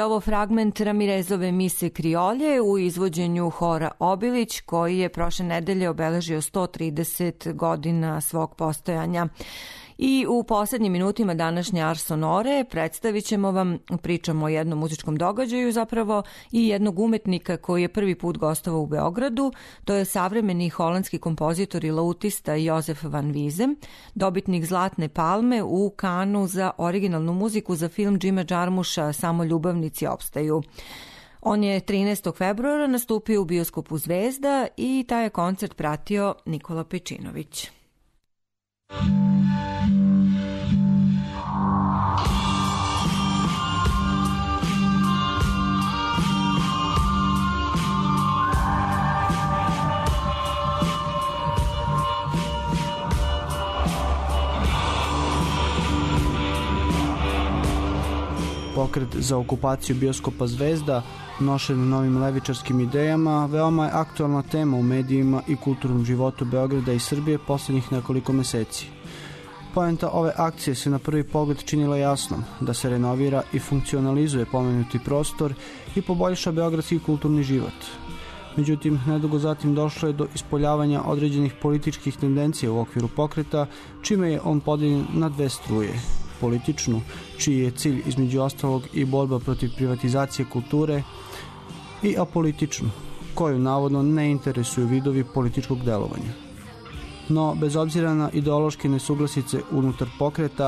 ovo fragment Ramirezove mise Kriolje u izvođenju hora Obilić, koji je prošle nedelje obeležio 130 godina svog postojanja. I u poslednjim minutima današnje Ars Sonore predstavit ćemo vam, pričamo o jednom muzičkom događaju zapravo, i jednog umetnika koji je prvi put gostovao u Beogradu. To je savremeni holandski kompozitor i lautista Jozef van Wizem, dobitnik Zlatne palme u Kanu za originalnu muziku za film Džima Džarmuša Samo ljubavnici opstaju. On je 13. februara nastupio u bioskopu Zvezda i taj je koncert pratio Nikola Pečinović. Pokret za okupaciju bioskopa Zvezda, nošen novim levičarskim idejama, veoma je aktualna tema u medijima i kulturnom životu Beograda i Srbije poslednjih nekoliko meseci. Poenta ove akcije se na prvi pogled činila jasnom, da se renovira i funkcionalizuje pomenuti prostor i poboljša beogradski kulturni život. Međutim, nedugo zatim došlo je do ispoljavanja određenih političkih tendencija u okviru pokreta, čime je on podeljen na dve struje. Političnu, čiji je cilj između ostalog i borba protiv privatizacije kulture, i apolitičnu, koju navodno ne interesuju vidovi političkog delovanja. No, bez obzira na ideološke nesuglasice unutar pokreta,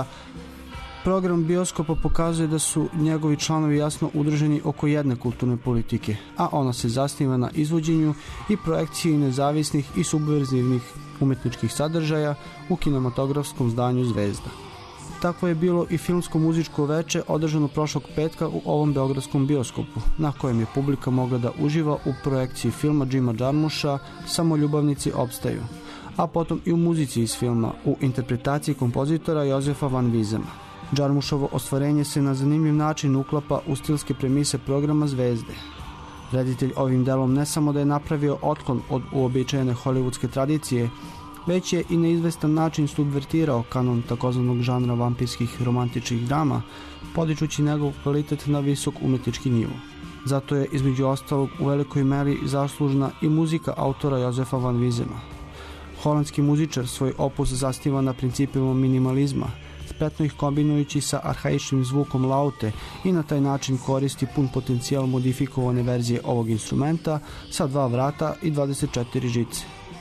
program bioskopa pokazuje da su njegovi članovi jasno udruženi oko jedne kulturne politike, a ona se zasniva na izvođenju i projekciji nezavisnih i subverzivnih umetničkih sadržaja u kinematografskom zdanju Zvezda. Takvo je bilo i filmsko-muzičko veče održano prošlog petka u ovom beogradskom bioskopu, na kojem je publika mogla da uživa u projekciji filma Džima Džarmuša Samo ljubavnici opstaju, a potom i u muzici iz filma u interpretaciji kompozitora Jozefa van Wizema. Džarmušovo ostvarenje se na zanimljiv način uklapa u stilske premise programa Zvezde. Reditelj ovim delom ne samo da je napravio otklon od uobičajene hollywoodske tradicije, već je i na izvestan način subvertirao kanon takozvanog žanra vampirskih romantičnih drama, podičući njegov kvalitet na visok umetnički nivo. Zato je između ostalog u velikoj meri zaslužna i muzika autora Jozefa van Wizema. Holandski muzičar svoj opus zasniva na principima minimalizma, spretno ih kombinujući sa arhaičnim zvukom laute i na taj način koristi pun potencijal modifikovane verzije ovog instrumenta sa 2 vrata i 24 žice.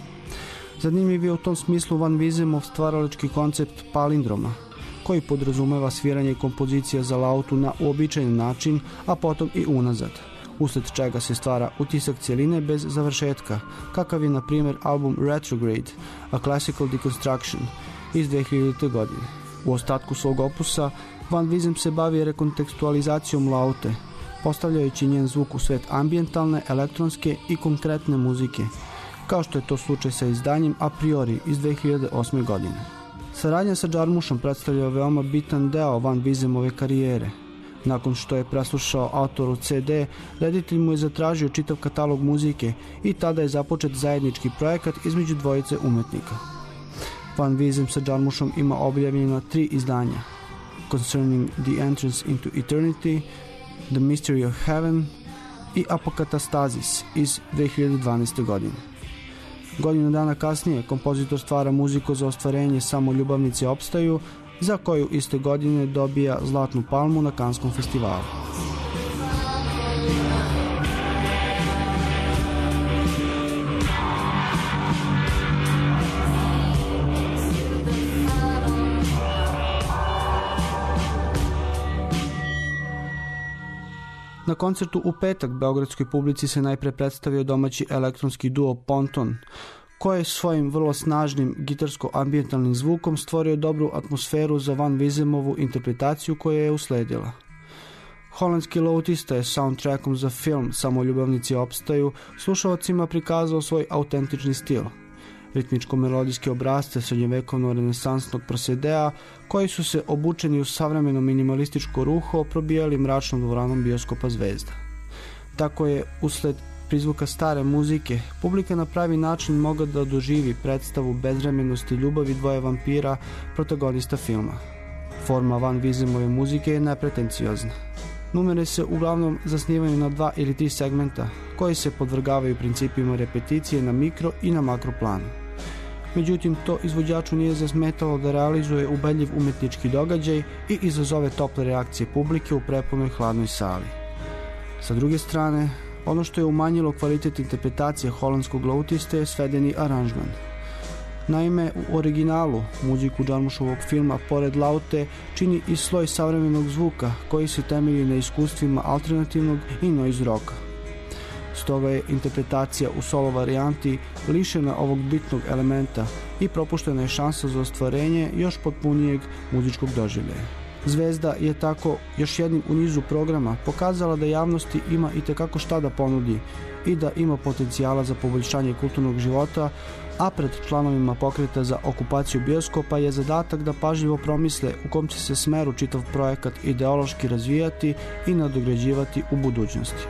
Zanimljiv je u tom smislu Van Wizemov stvaralački koncept palindroma, koji podrazumeva sviranje kompozicija za lautu na uobičajen način, a potom i unazad, usled čega se stvara utisak cijeline bez završetka, kakav je na primjer album Retrograde, A Classical Deconstruction iz 2000. godine. U ostatku svog opusa Van Wizem se bavi rekontekstualizacijom laute, postavljajući njen zvuk u svet ambijentalne, elektronske i konkretne muzike, kao što je to slučaj sa izdanjem A priori iz 2008. godine. Saradnja sa Džarmušom predstavlja veoma bitan deo Van Wizemove karijere. Nakon što je preslušao autoru CD, reditelj mu je zatražio čitav katalog muzike i tada je započet zajednički projekat između dvojice umetnika. Van Wizem sa Džarmušom ima objavljena 3 izdanja: Concerning the Entrance into Eternity, The Mystery of Heaven i Apokatastasis iz 2012. godine. Godinu dana kasnije kompozitor stvara muziku za ostvarenje Samo ljubavnici opstaju, za koju iste godine dobija Zlatnu palmu na Kanskom festivalu. Na koncertu u petak beogradskoj publici se najpre predstavio domaći elektronski duo Ponton, koji je svojim vrlo snažnim gitarsko-ambijentalnim zvukom stvorio dobru atmosferu za Van Wizemovu interpretaciju koja je usledila. Holandski lautista je soundtrackom za film Samo ljubavnici opstaju slušalcima prikazao svoj autentični stil, ritmičko-melodijske obrazce srednjevekovno-renesansnog prosedea koji su se obučeni u savremeno minimalističko ruho probijali mračnom dvoranom bioskopa Zvezda. Tako je, usled prizvuka stare muzike, publika na pravi način mogla da doživi predstavu bezvremenosti ljubavi dvoje vampira, protagonista filma. Forma Van Wizemove muzike je nepretenciozna. Numere se uglavnom zasnivaju na 2 ili 3 segmenta, koji se podvrgavaju principima repeticije na mikro i na makro planu. Međutim, to izvođaču nije zasmetalo da realizuje ubedljiv umetnički događaj i izazove tople reakcije publike u prepunoj hladnoj sali. Sa druge strane, ono što je umanjilo kvalitet interpretacije holandskog lautiste je svedeni aranžman. Naime, u originalu muziku Džarmušovog filma pored laute čini i sloj savremenog zvuka koji se temelji na iskustvima alternativnog i noise rocka. Stoga je interpretacija u solo varijanti lišena ovog bitnog elementa i propuštena je šansa za ostvarenje još potpunijeg muzičkog doživljaja. Zvezda je tako još jednim u nizu programa pokazala da javnosti ima i tekako šta da ponudi i da ima potencijala za poboljšanje kulturnog života, a pred članovima pokreta za okupaciju bioskopa je zadatak da pažljivo promisle u kom će se smeru čitav projekat ideološki razvijati i nadograđivati u budućnosti.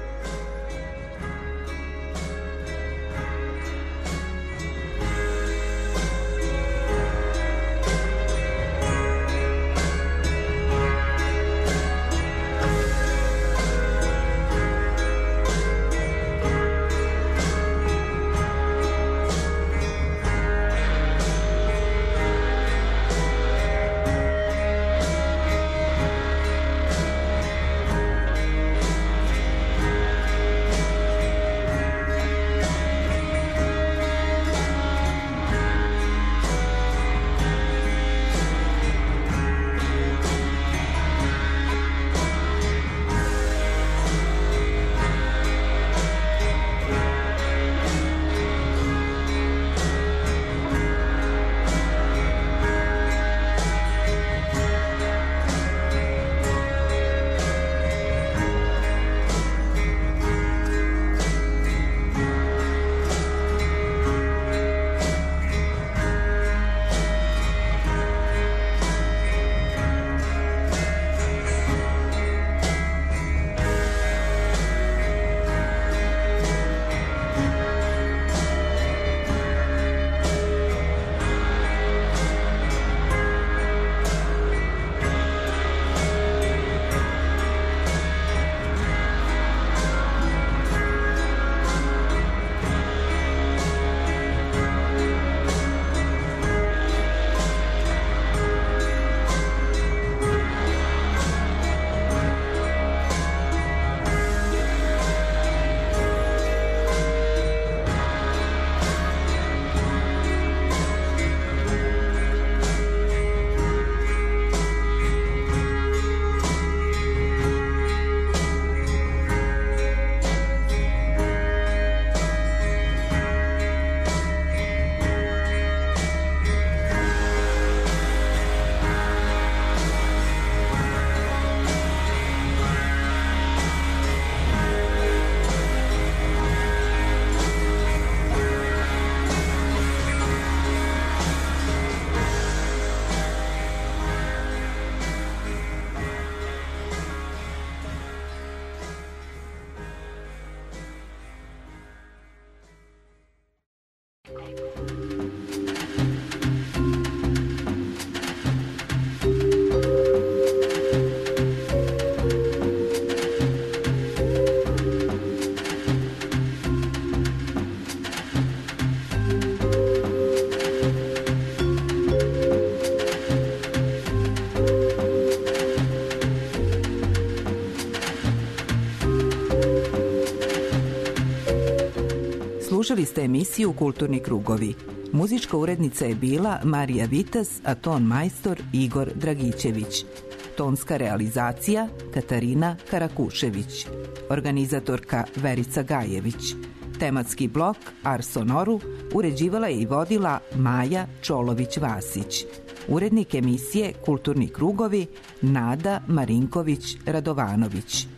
Slušali ste emisiju Kulturni krugovi. Muzička urednica je bila Marija Vitas, a ton majstor Igor Dragićević. Tonska realizacija Katarina Karakušević. Organizatorka Verica Gajević. Tematski blok Ars Sonoru uređivala je i vodila Maja Čolović-Vasić. Urednik emisije Kulturni krugovi Nada Marinković-Radovanović.